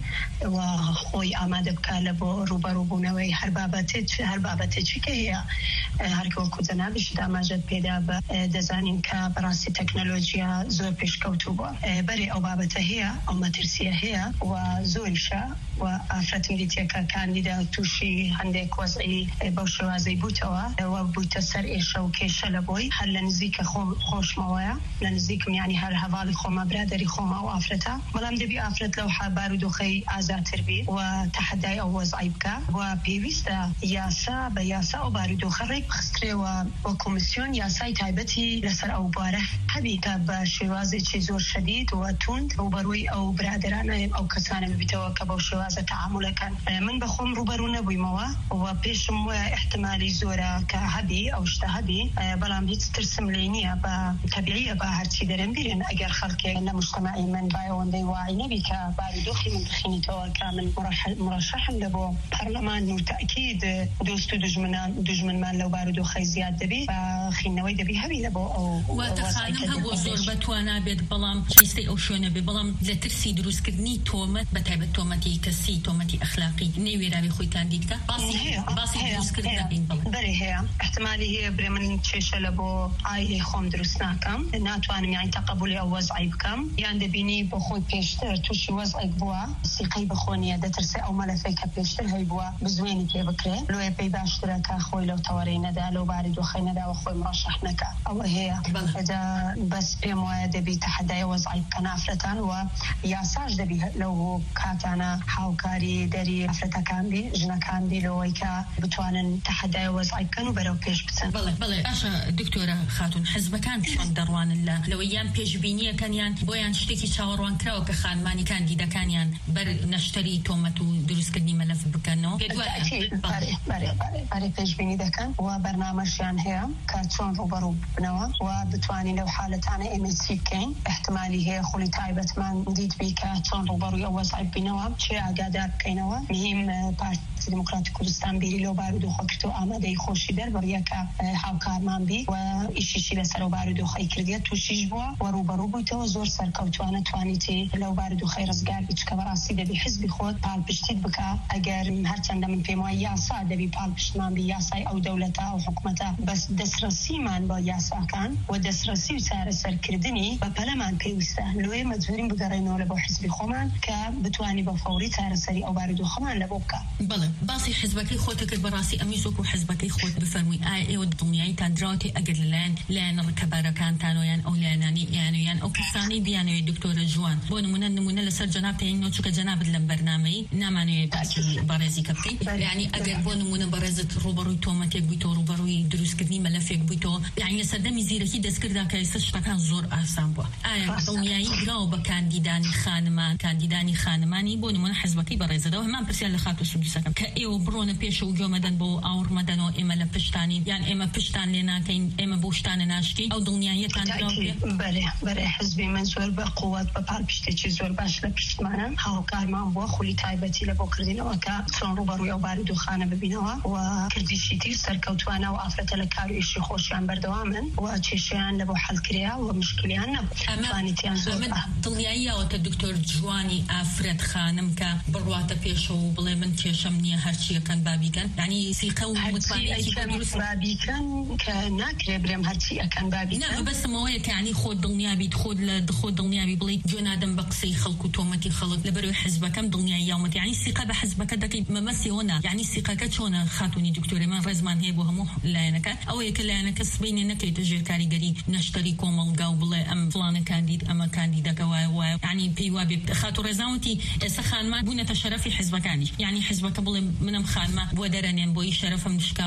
وخوي آماده بكالبو روبرو بونوي هر بابتي هر بابتي چی که هي هر کو کجنابش داماجت پیدا دزانین که براسي تکنولوژیا زور پیش کوتو با بری أوبابته هي أو مترسيه هي وزولشا وافراد مليتيا كانديدا توشي عندك وضعي بوشوازي بوتوا وبوتسر إيش أو كيش لبوي هل نزيك خوم خوش موايا لنزيكم يعني هل هذا خوما برادري خوما وافرتا ملام دبي افرت لو بارودو خي ازات تربي وتحدي او وضعي بكا وبيويستا ياسا بياسا او بارودو خريق خستري وكوميسيون ياسا تايبتي لسر او باره حبي كاب شوازي زور شديد وتوند وبروي او برادران او كسان بيتوا كبو شوازه تعامل كان من بخوم روبرونا بيموا وبيشم احتمالي زورا كهبي او اشتهبي بلام هيت ترسم لينيا بطبيعيه بهرتي درن بيرن اگر خلق ان مجتمعي من بايون دي واعي نبي كبارودو خي من خينيتوا كامل مرشح لبو برلمان وتاكيد دوستو دجمنان دجمن مان لو بارودو خي زياد دبي خينوي دبي هبي لبو او وتخانم هو زور بتوانا بيد بلام شيستي او شونه ببلام لترسي دروس كدني تومت بتهبه تومتي كسي تومتي اخلاقي نيوي رابي خوي كانديدكا باسي باسي دروس كدنا بين بلام بري هي احتمالي هي برمن تشيش لبو اي خوم دروسناكم ناتوانم يعني تقبلي او وضعي بكم يعني دبيني بخوي بيشتر توشي وضعي بوا سيقي بخوني دترسي او ملفيك بيشتر هي بوا بزويني كي بكري لو يبي باشترك اخوي لو تورينا دا لو بارد وخينا دا واخوي مرشحنك او هي اذا بس بمو دبي تحدي وضعي كنافرتان وياساج دبي لو كاتانا حاوكاري دري افرتا كان بي جنا كان بي لو يكا بتوانن تحدي وضعي كانوا برو بيش بتن بله بله اشا دكتوره خاتون حزب كان شلون دروان الله لو ايام بيش بينيه كان يان بويان شتكي شاوروان كراو كخان ماني كان ديدا كان يان بر نشتري تومتو دروس كدني ملف بكنو باري باري باري باري بيش بيني دكان وبرنامج يان هي كاتشون روبرو بنوا وبتواني لو حالة أنا إم سي كين احتمالي هي خلي تايبة ما نديد بي كاتشون روبرو يوز عيب بنوا شيء عقادات كينوا مهم بارتي ديمقراطي كردستان بيري لو بارودو خكرتو آماده خوشي در بريكا هاو كارمان بي وإيشي شي لسر بارودو خي كردية توشيش بوا وروبرو بوتو زور سركوتوانا توانيتي لو بارودو خي رزقار بيش كبراسي دبي حزبي خود بال بشتيد بكا اگر هرچند من پیما یاسا دبي بال بشتمان بي یاسای او دولتا او حکومتا بس دسرسی من با یاسا کان و دسرسی سر سر کردنی با پلمان پیوسته لوی مجبوریم بگرینو لبو حزبی خومن که بتوانی با فوری سر سری او بارودو خومن لبو بکا بله باسی حزبکی خودت براسي اميزوك وحزبكي خود بفرمي اي او دنياي تدراتي اجل لان لان ركبارا كان تانو يان او لاناني يعني يان او كساني بيانو دكتور جوان بون من نمونه لسر جناب تاين نوتشك جناب البرنامج نامانو باسي بارزي كبتي يعني اجل بون من برزت روبرو توماتي بيتو روبرو دروس كدني ملفك بيتو يعني سدمي زيركي دسكردا كايسش كان زور اسام بو اي دنياي جاو بكانديداني خانمان كانديداني خانماني بون من حزبكي برزدو ما برسال لخاتو سدسكم كايو برون بيشو جو مدن بو اور مدنو اما لبشتاني يعني اما بشتان لنا كاين اما بوشتان ناشكي او دنياي تاندراوي بله بله حزبي منزور بقوات ببال بشتي زور باش لبشت معنا هاو كارمان بو خولي تايبتي لبو كردينا وكا ترون روبرو يو بارودو خانه ببينوا وكردي شيتي سركوتوانا وافرت لكارو ايشي خوشيان بردوامن وتشيشيان لبو حل كريا ومشكليان فانيتيان زور دنياي او الدكتور جواني افرت خانم كا برواته بيشو بلا من تشمني هرشي كان بابي كان يعني سيقه ومطمئنه كان بابي كان كناكره برم هرشي كان بابي كان لا بس مويه يعني خود دنيا بيدخل دخول دنيا بيبلي جنادم بقسي خلق تومتي خلق لبرو حزبه كم دنيا يومت يعني الثقه بحزبك دك ممسي هنا يعني الثقه كتشونه خاتوني دكتوره من رزمان هيبو همو لا انا كان او يكل انا كسبين انك تجي كاريغري نشتري كومل قبل ام فلان كانديد اما كانديدا كوا يعني بيوابي خاطر رزاوتي سخان ما بونه تشرفي حزبك يعني يعني حزبك قبل من خان ما بودرنين بوي شرف مشكاو يعني دور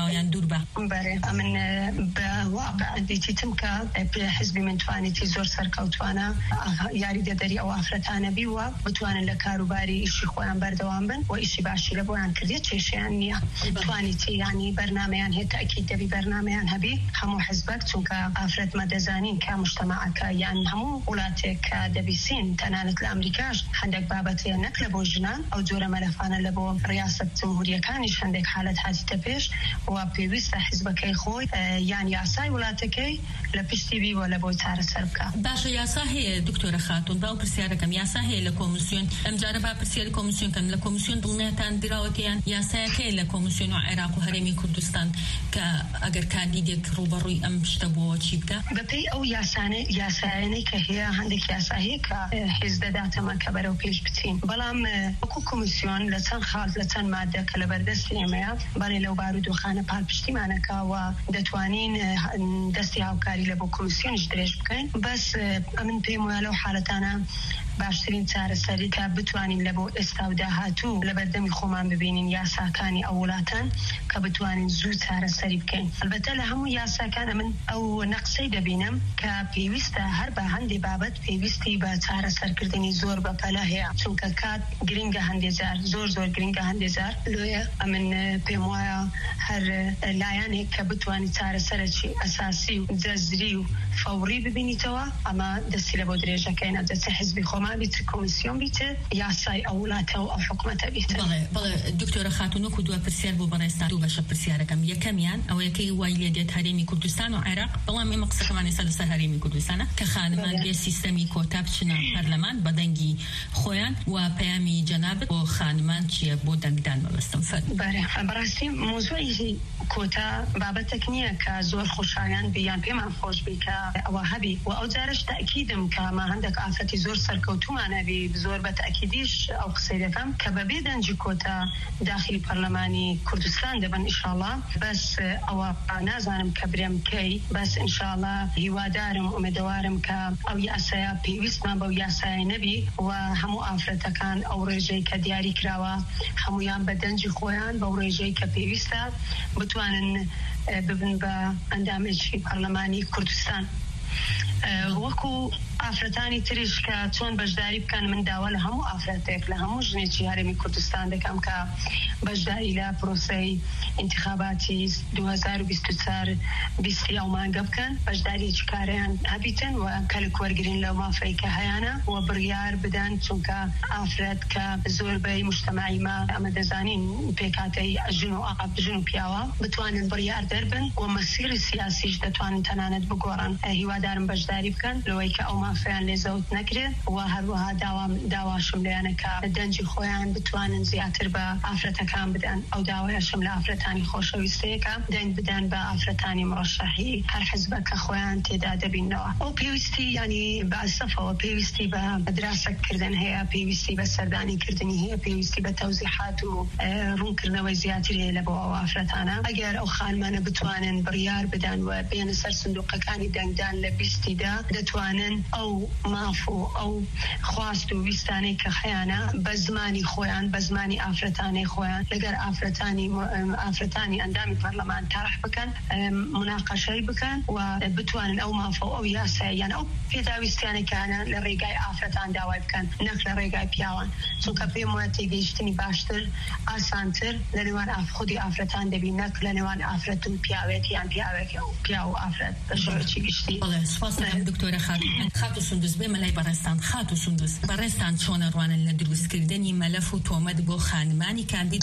زوربا بله من بواقع ديتي تمكا بحزب من توانيتي زور سركوتوانا ياري ددري او افرتانه بيوا بتوان لكاروباري إشي خوان بردوام بن وإشي باشي لبوان كرديت شيء يعني توانيتي يعني برنامجان هيك أكيد دبي برنامجان هبي همو حزبك تونكا أفرد مدزانين كمجتمعك يعني همو ولاتك دبي سين تنانت الأمريكاش عندك بابتي نقل بوجنان أو جورة ملفانا لبو رئاسة جمهورية كانش عندك حالة حاجة تبيش وبيوست حزبك يخوي يعني عساي ولاتكي لبشتي بي ولا بو تار سربكا باش يا صاحي دكتورة خاتون باو برسياركم يا صاحي لكوميسيون ام جاربا برسيار كوميسيون كم لكوميسيون دلنيتان دراوتيان يا ساكي لكوميسيون عراق وهرمي كردستان كاجر كانديدك روبروي ام شتبو تشيبكا ببي او يا سانه يا سانه كهي عندك يا ساهي كحزب داتا ما كبروا بيش بتين بلام اكو كوميسيون لسان خالد لسان ماده كلبردستي اميا بالي لو بارود وخانه بالبشتي معنا كوا دتوانين دستي هاوكاري لبو كوميسيون جدريش بكين بس من بيمو لو حالتانا باشترين تار السريكا بتوانين لبو استوداهاتو لبردمي خومان ببينين ياساكاني أولاتان كبتوانين زو تار السريكين البته لهمو ياساكان من أو نقصي دبينم كبيوستا هربا هندي بابت بيوستي بتار السركردني زور ببلاهيا چونك كات گرينگا هندي زار زور زور گرينگا هندي زار لويا من بيموايا هر لاياني كبتواني تار السرچي أساسي جزري فوري ببيني توا أما دستي لبو دريجا كينا دست حزبي خوما بيت كوميسيون بيت ياساي أولاته أو حكومته بيت. بله بله دكتورة خاتون كدوا برسيار بو برستان دو باش برسيار كم يكميان أو يكي وايليديت هرمي كردستان وعراق بلا ما مقصد كمان يصير هرمي كردستان كخانمان بي سيستمي كوتابشنا برلمان بدنجي خويان وبيامي جناب وخانمان شيء بودنجدان والاستنفاد. بله براسي موضوعي كوتا بابتك نيا كزور خوشایان بیان پیمان خوش بی که اوهبی و اوزارش تأکیدم که ما عندك آفتی زور سرکوتومانه بی بزور بتأکیدیش او قصیدکم که ببیدن جی کوتا داخلی پارلمانی کردستان دبن انشالله بس او نازانم کبرم کی بس انشالله هیوادارم امیدوارم که او یاسایا پیوست من با یاسای نبی و همو آفرتکان او رجی که دیاری کراوه همویان بدنجی خویان با رجی که پیوسته بتوانن ببن با اندامجی پارلمانی کردستان وەکو ئافرەتانی تریش کە چۆن بەشداری بکەن من داوا لە هەموو ئافرەتێک لە هەموو ژنێکی هەرێمی کوردستان دەکەم کە بەشداری لە پرۆسەی ئینتیخاباتی دوو هەزار و بیست و چوار بیستی ئەو مانگە بکەن بەشداریەکی کاریان هەبیتن و کەلک وەرگرین لەو مافەی کە هەیانە و بڕیار بدەن چونکە ئافرەت کە زۆربەی مجتەمەعی ما ئەمە دەزانین پێکاتەی ژن و عەقەب ژن و پیاوە بتوانن بڕیار دەربن و مەسیری سیاسیش دەتوانن تەنانەت بگۆڕن هیوادارم بەشداری بکەن لەوەی کە ئەو مافەیان لێزەوت نەکرێت و هەروەها داواشم لێیانە کە دەنجی خۆیان بتوانن زیاتر بە ئافرەتەکان بدەن ئەو داوایەشم لە ئافرەتانی خۆشەویستەیەکە دەنگ بدەن بە ئافرەتانی مڕەشەحی هەر حزبە کە خۆیان تێدا دەبینەوە ئەو پێویستی ینی بەئەسەفەوە پێویستی بە دراسەکردن هەیە پێویستی بە سەردانیکردنی هەیە پێویستی بە تەوزیحات و ڕوونکردنەوەی زیاتر هەیە لە بۆ ئەو ئافرەتانە ئەگەر ئەو خانمانە بتوانن بڕیار بدەن و بێنە سەر سندوقەکانی دەنگدان لە بیستیدا دەتوانن ئەو ماف و ئەو خواست و ویستانەی کە خەیانە بە زمانی خۆیان بە زمانی ئافرەتانەی خۆیان لەگەر ئافرەتانی ئافرەتانی ئەندامی پەرلەمان تاڕح بکەن مناقەشەی بکەن و بتوانن ئەو مافە و ئەو یاساییان ئەو پێداویستیانێکیانە لە ڕێگای ئافرەتان داوای بکەن نەک لە ڕێگای پیاوان چونکە پێم وایە تێگەیشتنی باشتر ئاسانتر لە نێوان خودی ئافرەتان دەبی نەک لە نێوان ئافرەت و پیاوێت یان پیاوێکی و پیا و ئافرەت بە شێوەیەکی گشتی. سپاس دکتۆرە خاتون خاتو سندوس بێمە لای بەڕێستان خاتو سندوس بەڕێستان چۆنە ڕوانن لە دروستکردنی مەلەف و تۆمەت بۆ خانمانی کاندید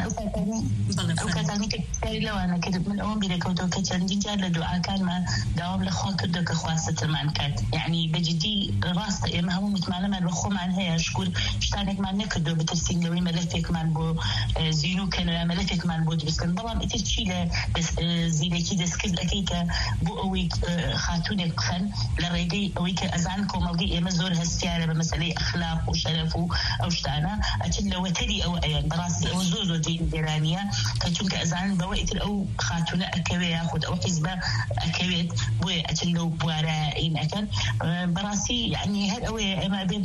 ئەو کاتانی کە سەری لەوانە کرد من ئەوم بیرەکەوتەوە کە چەندین جار لە دوعاکانمان داوام لە خوا کردو کە خوا سترمان کات یعنی بەجددی ڕاستە ئێمە هەموو متمانەمان بە خۆمان هەیە شکور شتانێکمان نەکردو بترسین لەوەی مەلەفێکمان بۆ زیینوکەن و مەلەفێکمان بۆ دروستکەن بەڵام ئیتر چی لە زیرێکی دەستکرد ئەەکەی کە بۆ ئەوەی خاتونێک بخەن لە ڕێگەی ئەوەی کە ئەزان کۆمەڵگەی ئێمە زۆر هەستیارە بە مەسەلەی ئەخلاق و شەرەف و ئەو شتانە ئەچن لە وەتەری ئەوە ئەیان بەڕاستی ئەوە زۆر زۆر گێرانیە کە چونکە ئەزان بەوە ئیتر ئەو خاتونە ئەکەوێ یاخود ئەو حیزبە ئەکەوێت بۆیە ئەچن لەو بوارە ئین ئەکەن بەڕاستی یعنی هەر ئەوەیە ئێمە بێن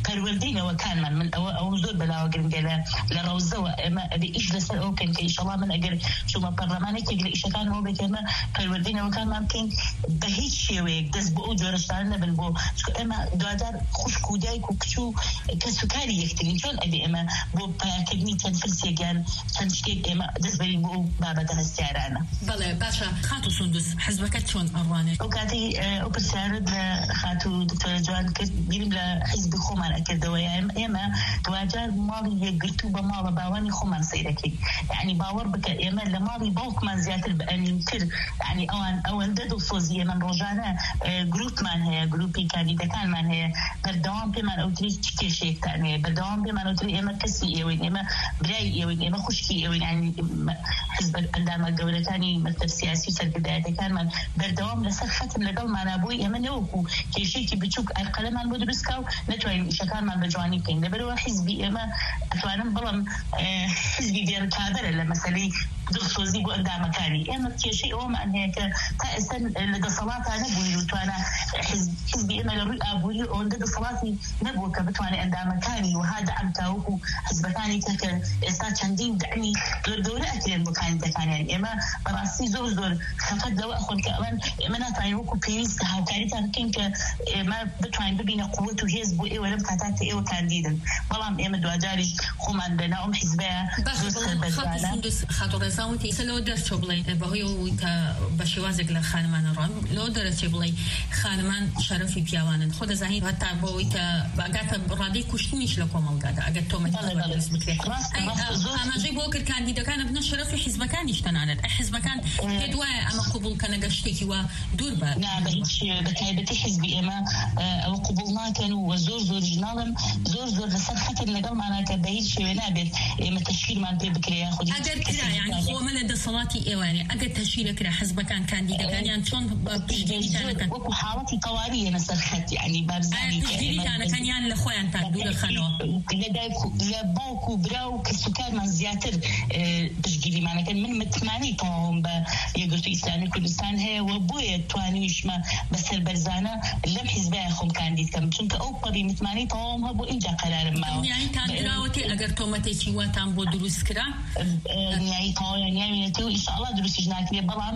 پەروەردەینەوە کانمان من ئەوە ئەو زۆر بەلاوە گرنگە لە لە ڕەوزەوە ئێمە ئەبێ ئیش لەسەر ئەو بکەین کە ئینشەڵڵا من ئەگەر چوومە پەرلەمانێکێک لە ئیشەکانەوە بێت ئێمە پەروەردەینەوەکانمان بکەین بە هیچ شێوەیەک دەست بۆ ئەو جۆرەشتان نەبن بۆ ئێمە دوادار خوشک و دایک و کچ و کەس و کاری یەکترین چۆن ئەبێ ئێمە بۆ پایکردنی چەند فلسێکیان چەند شتێک ئێمە دەست بەرین بۆ ئەو بابەتە هەستیارانە. بەڵێ باشە خاتو سوندوس حزبەکەت چۆن ئەڕوانێت؟ ئەو کاتی ئەو پرسیارت لە خاتو دکتۆرە جوان کرد بیرم لە حیزبی خۆمان ئەکردەوە ئێمە دوجار ماڵی یەکگرتو بە ماڵە باوانی خۆمان سەیرەکەین یعنی باوەڕ بکە ئێمە لە ماڵی باوکمان زیاتر بەئەمینتر یعنی ئەوان ئەوەندە دڵسۆزی ئێمە ڕۆژانە گروپمان هەیە گروپی کاندیدەکانمان هەیە بەردەوام پێمان ئەوتری چ کێشەیەکتان هەیە بەردەوام پێمان ئەوتری ئێمە کەسی ئێوەین ئێمە برای ئێوەین ئێمە خوشکی ئێوەین ینی حزب ئەندامە گەورەکانی مەکتەب سیاسی سەرکردایەتەکانمان بەردەوام لەسەر خەتم لەگەڵمانە بووی ئێمە نەوەکو کێشەیەکی بچووک ئەرقەلەمان بۆ دروستکە و نەتوانین ئیشەکانمان بە جوانی بکەین لەبەرەوە حیزبی ئێمە ئەتوانم بڵم حیزبی دێڕکابەرە لە مەسەلەی دڵسۆزی بۆ ئەندامەکانی ئێمە کێشەی ئەوەمان هەیە کە تا ئێستا لە دەسەڵاتە نەبووین و توانە حیزبی ئێمە لە ڕووی ئابووری ئەوەندە دەسەڵاتی نەبووە کە بتوانێت ئەندامەکانی وها دەعم تاوەکو حیزبەکانی کە کە ئێستا چەندین دەعمی زۆر گەورە ئەکرێن بۆ کاندیدەکانیان ئێمە بەڕاستی زۆر زۆر خەفەت لەوە ئەخۆن کە ئەوەن ئێمە ناتوانین وەکو پێویست هاوکاریتان بکەین کە ئێمە بتوانین ببینە قووەت و هێز بۆ ئێوە لەم کاتات کە ئێوە کاندیدن بەڵام ئێمە دوجاریش خۆمان بەناو ئەم حیزبەیە خاتوڕێزاوتی لەوە دەرچۆ بڵێ بەهۆی ئەوەی کە بە شێوازێک لە خانمانە ڕۆن لەوە دەرەچێ بڵێ خانمان شەرەفی پیاوانن خۆ دەزانیت هەتا بۆەوەی کە باگاتە ڕادەی کوشتنیش لە کۆمەڵگادا ئەگەر تۆمەتی دەست بکرێت ئاماژەی بۆ کرد کاندیدەکانە بنە شەرەفی حیزبەکانیش تەنانەت حیزبەکان پێت وایە ئەمە قبول کە نەگە شتێکی وا دوور بە بە تایبەتی حیزبی ئێمە ئەوە قبول ناکەن و زۆر زۆر ژناڵم زۆر زۆر لەسەر خەتر لەگەڵمانەکە بە هیچ شێوێ نابێت ئێمە تەشکیلمان پێ بکرێ خودی ئەگەر کرا یعنی خۆمە لە دەسەڵاتی ئێوانێ ئەگەر تەشکیلە کرا حیزبەکان کاندیدەکانیان چۆن پشتگیریتانەکەن وەکو حاڵەتی تەواویە لەسەر خەت یعنی بابزانی پشتگیریتانەکەنیان لە خۆیان تا دوورە خەنەوە لە باوک و برا و کەسوکارمان زیاتر پشتگیریمانەکەن من متمانی تەواوم بە یەکگرتووی ئیسلامی کوردستان هەیە و بۆیە توانیشمە بەسەر بەرزانە لەم حیزبەیە خۆم کاندیدکەم چونکە ئەو پەڕی متمانی تەواوم هەبوو اینجا قەرارم ماوە یعنی تانراوەتی ئەگەر تۆمەتێکی واتان بۆ دروست کرا نیایی تەواویان نیاوێنێتەوە ئینشاءڵڵا دروستیش ناکرێ بەڵام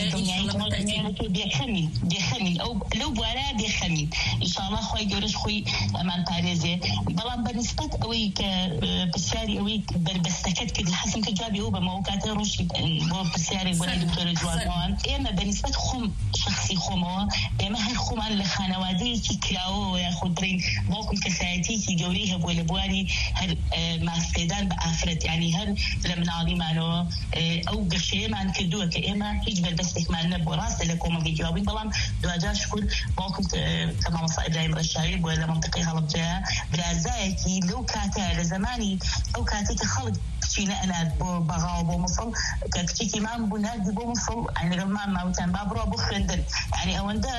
بێخەمین بێخەمین ئەو لەو بوارە بێخەمین ئینشاءڵڵا خۆی گەورەش خۆی ئەمان پارێزێ بەڵام بەنسبەت ئەوەی کە پرسیاری ئەوەی بربەستەکەت کرد حەسم کە جوابی ئەو بەمەوە کاتە ڕۆژی بۆ پرسیارێک بۆ دکتۆرە جوانەوەن ئێمە بەنسبەت خۆم شخصی خۆمەوە ئێمە هەر خۆمان لە خانەوادەیەکی کراوەوە یاخود بڕین باوکم کەسایەتیەکی گەورەی هەبووە لە بواری هەر ماسپێدان بە ئافرەت یعنی هەر لە مناڵیمانەوە ئەو گەشەیەمان کردووە کە ئێمە هیچ بەربەستێکمان نەبووە ڕاستە لە کۆمەڵگەی جوابین بەڵام دوجار شکر باوکم کە مامۆستا ئیبراهیم ڕەشاوی بووە لە مەنتیقەی هەڵەبجەیە برازایەکی لەو کاتە لە زمانی ئەو کاتێک کە خەڵک کچینە ئەنات بۆ بەغاوە بۆ مەسڵ کە کچێکی مام بوو ناردی بۆ مەسڵ یعنی لەگەڵمان ماوتان با بڕوا بۆ خوێندن یعنی ئەوەندە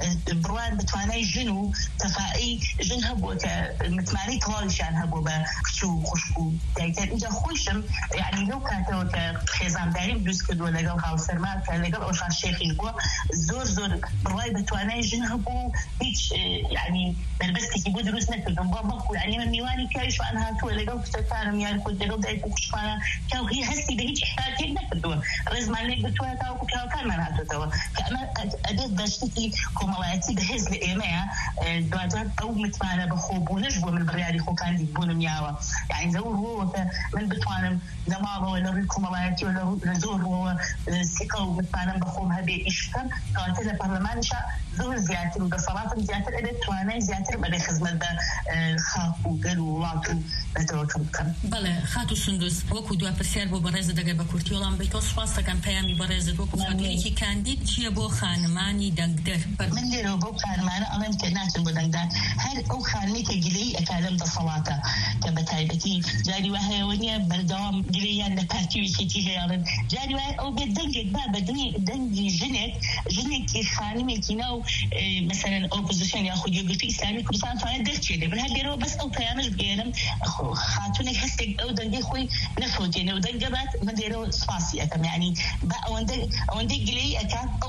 بڕوان بتوانای ژن و تەفاعی ژن هەبووە کە متمانەی تەواویشیان هەبوو بە کچ و خوشک و دایکەر اینجا خۆشم یعنی لەو کاتەوە کە خێزانداریم دروست کردووە لەگەڵ هاوسەرما کە لەگەڵ ئەوشان شێخی بووە زۆر زۆر بڕوای بەتوانای ژن هەبوو هیچ یعنی بربەستێکی بۆ دروست نەکردم بۆ بەڵکو یعنی من میوانی پیاویشوان هاتووە لەگەڵ کچەکانم یان خۆ لەگەڵ دایک و خوشکانە کە هی هەستی بە هیچ شتێک نەکردووە ڕێزمان لێک بتوانێت تاوەکو پیاوەکانمان هاتووەتەوە کە ئەمە ئەدێت بە شتێکی کۆمەڵایەتی بەهێز لە ئێمەیە دوجار ئەو متمانە بە خۆبوونەش بووە من بڕیاری خۆکاندید بوونم یاوە یعنی زەور ڕۆوە کە من بتوانم لە ماڵەوە لە ڕووی کۆمەڵایەتی و لە زۆر ڕۆوە سیقە و متمانم بە خۆم هەبێ ئیش بکەم کەواتە لە پەرلەمانیشا زۆر زیاتر و دەسەڵاتم زیاتر ئەبێت توانای زیاتر بەبێ خزمەت بە خاک و گەل و وڵات و بەتەوەکەم بکەم. بەڵێ خاتو سندوس وەکو دوا پرسیار بۆ بەڕێزە دەگەر بە کورتی وەڵام بێتەوە سوپاس دەکەم پەیامی بەڕێزت وەکو خاتوونێکی کاندید چییە بۆ خانمانی دەنگدەر؟ من لێرەوە بۆ خانمانە ئەڵێم کە ناچن بۆ دەنگدان هەر ئەو خانمێک کە گلەی ئەکا لەم دەسەڵاتە کە بە تایبەتی جاری وا هەیەوە نییە بەردەوام گلەیان لە پارتیوێکێتی هەیەڵن جاری وایە ئەو بێت دەنگێک با بە دەنگی ژنێک ژنێکی خانمێکی ناو مثلا ئۆپۆزیسیۆن یاخود یەکگرتووی ئیسلامی کوردستان توانێت دەرچێت من هەر لێرەوە بەس ئەو پەیامەش بگێنم خاتوونێک هەستێک ئەو دەنگەی خۆی نەفۆتێنێ و دەنگە بات من لێرەوە سپاسی ئەەکەم یعنی با ئەوەندەی گلەی ئەکات ئەو ڕۆژە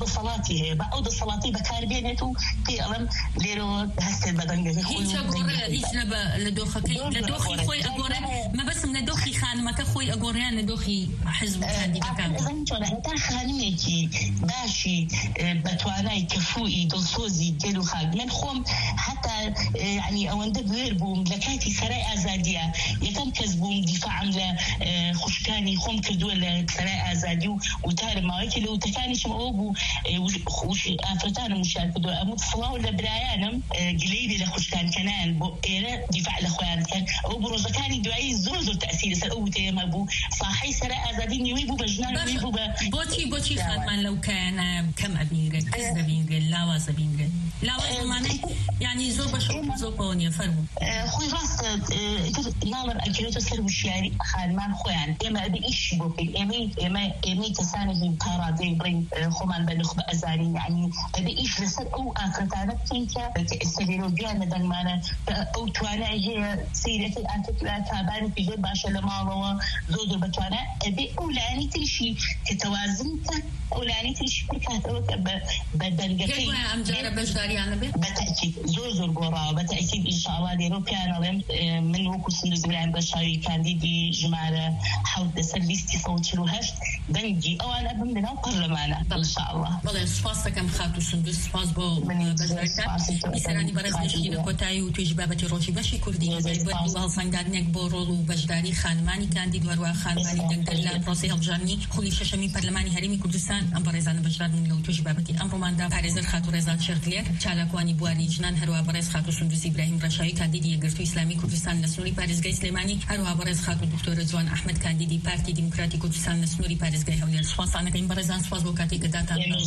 دەسەڵاتی هەیە بە ئەو دەسەڵاتی بەکاربێنێت و پێ ئەڵم لێرەوە هەستێت بەدەنگەکەی خۆی لە دۆخەکەی لە دۆخی خۆی ئەگۆڕێ مەبەسم لە دۆخی خانمەکە خۆی ئەگۆڕیان لە دۆخی حزب کاندیدەکان هەتا خانمێکی باشی بەتوانای کەفوئی دڵسۆزی گەل و خاک من خۆم هەتا ینی ئەوەندە بوێر بووم لە کاتی سەرای ئازادیە یەکەم کەس بووم دیفاعم لە خوشکانی خۆم کردووە لە سەرای ئازادی و وتارم ماوەیەکی لە وتەکانیشم ئەوە بوو ئافرەتانم وشار کردووە ئەموو سڵاو لە برایانم گلەیری لە خوشکانکەنان بۆ ئێرە دیفاع لە خۆیان کرد ئەو بڕۆژەکانی دوایی زۆر زۆر تەئسیری سەر ئەو وتەیەمە بوو ساحەی سەرای ئازادی نیوەی بوو بە ژنان نیوەی بوو بە بۆچی بۆچی خانمان لەو کایانە کەم ئەبینرێت کەس دەبینرێت لاواز دەبینرێت لاواز زمانەی یعنی زۆر بەش زۆر پەوەنیە فەرموو خۆی ڕاستە ناڵم ئەگرێتە سەر وشیاری خانمان خۆیان ئێمە ئەبێ ئیشی بۆ بکەین ئێمەی ئێمە ئێمەی کەسانێکی پاڕادەی بڕین خۆمان بە نخ بە ئەزارین یعنی ئەبێ ئیش لەسەر ئەو ئافرەتانە بکەین کە ئێستا لێرە گویان لە دەنگمانە ئەو توانای هەیە سەیرەتی ئاتکلا تابانێکی زۆر باشە لە ماڵەوە زۆر زۆر بەتوانە ئەبێ ئەو لایەنی تریشی کە تەوازن کات ئەو لایەنی تریشی بکاتەوە کە بە دەنگەکەی ئەم جارە بەشداریانە بێت بەتەکید زۆر زۆر گۆڕاوە بەتەکید ئینشاءالله لێرە پیانەڵێم من وەکو سندوز برایم بەشاوی کاندیدی ژمارە حەوت لەسەر لیستی سەد و چل و هەشت دەنگی ئەوانە بم لەناو پەرلەمانە ئینشاءالله. بەڵێ سوپاس دەکەم خاتو سندوز سوپاس بۆ بەشداریتان بیسەرانی بەڕێز گەشتی لە کۆتایی و توێژی بابەتی ڕۆژی بەشی کوردی هەڵسەنگاندنێک بۆ ڕۆڵ و بەشداری خانمانی کاندید وەروە خانمانی دەنگدەر لە پرۆسی هەڵبژاردننی خوڵی شەشەمی پەرلەمانی هەرێمی کوردستان ئەم بەڕێزانە بەشداربوون لەو توێژی بابەتی ئەمڕۆماندا پارێزەر خاتو ڕێزان شێرگلێر چالاکوانی بواری ژنان هەروە بەڕێز خاتو سندوز ئیبراهیم ڕەشاوی کاندیدی یەکگرتووی ئیسلامی کوردستان لە سنووری پارێزگای سلێمانی هەروە بەڕێز خاتو دکتۆرە جوان ئەحمەد کاندیدی پارتی دیموکراتی کوردستان لە سنووری پارێزگای هەولێر. سوپاسانەکەین بەڕێزان سوپاس بۆ کاتێک کە داتان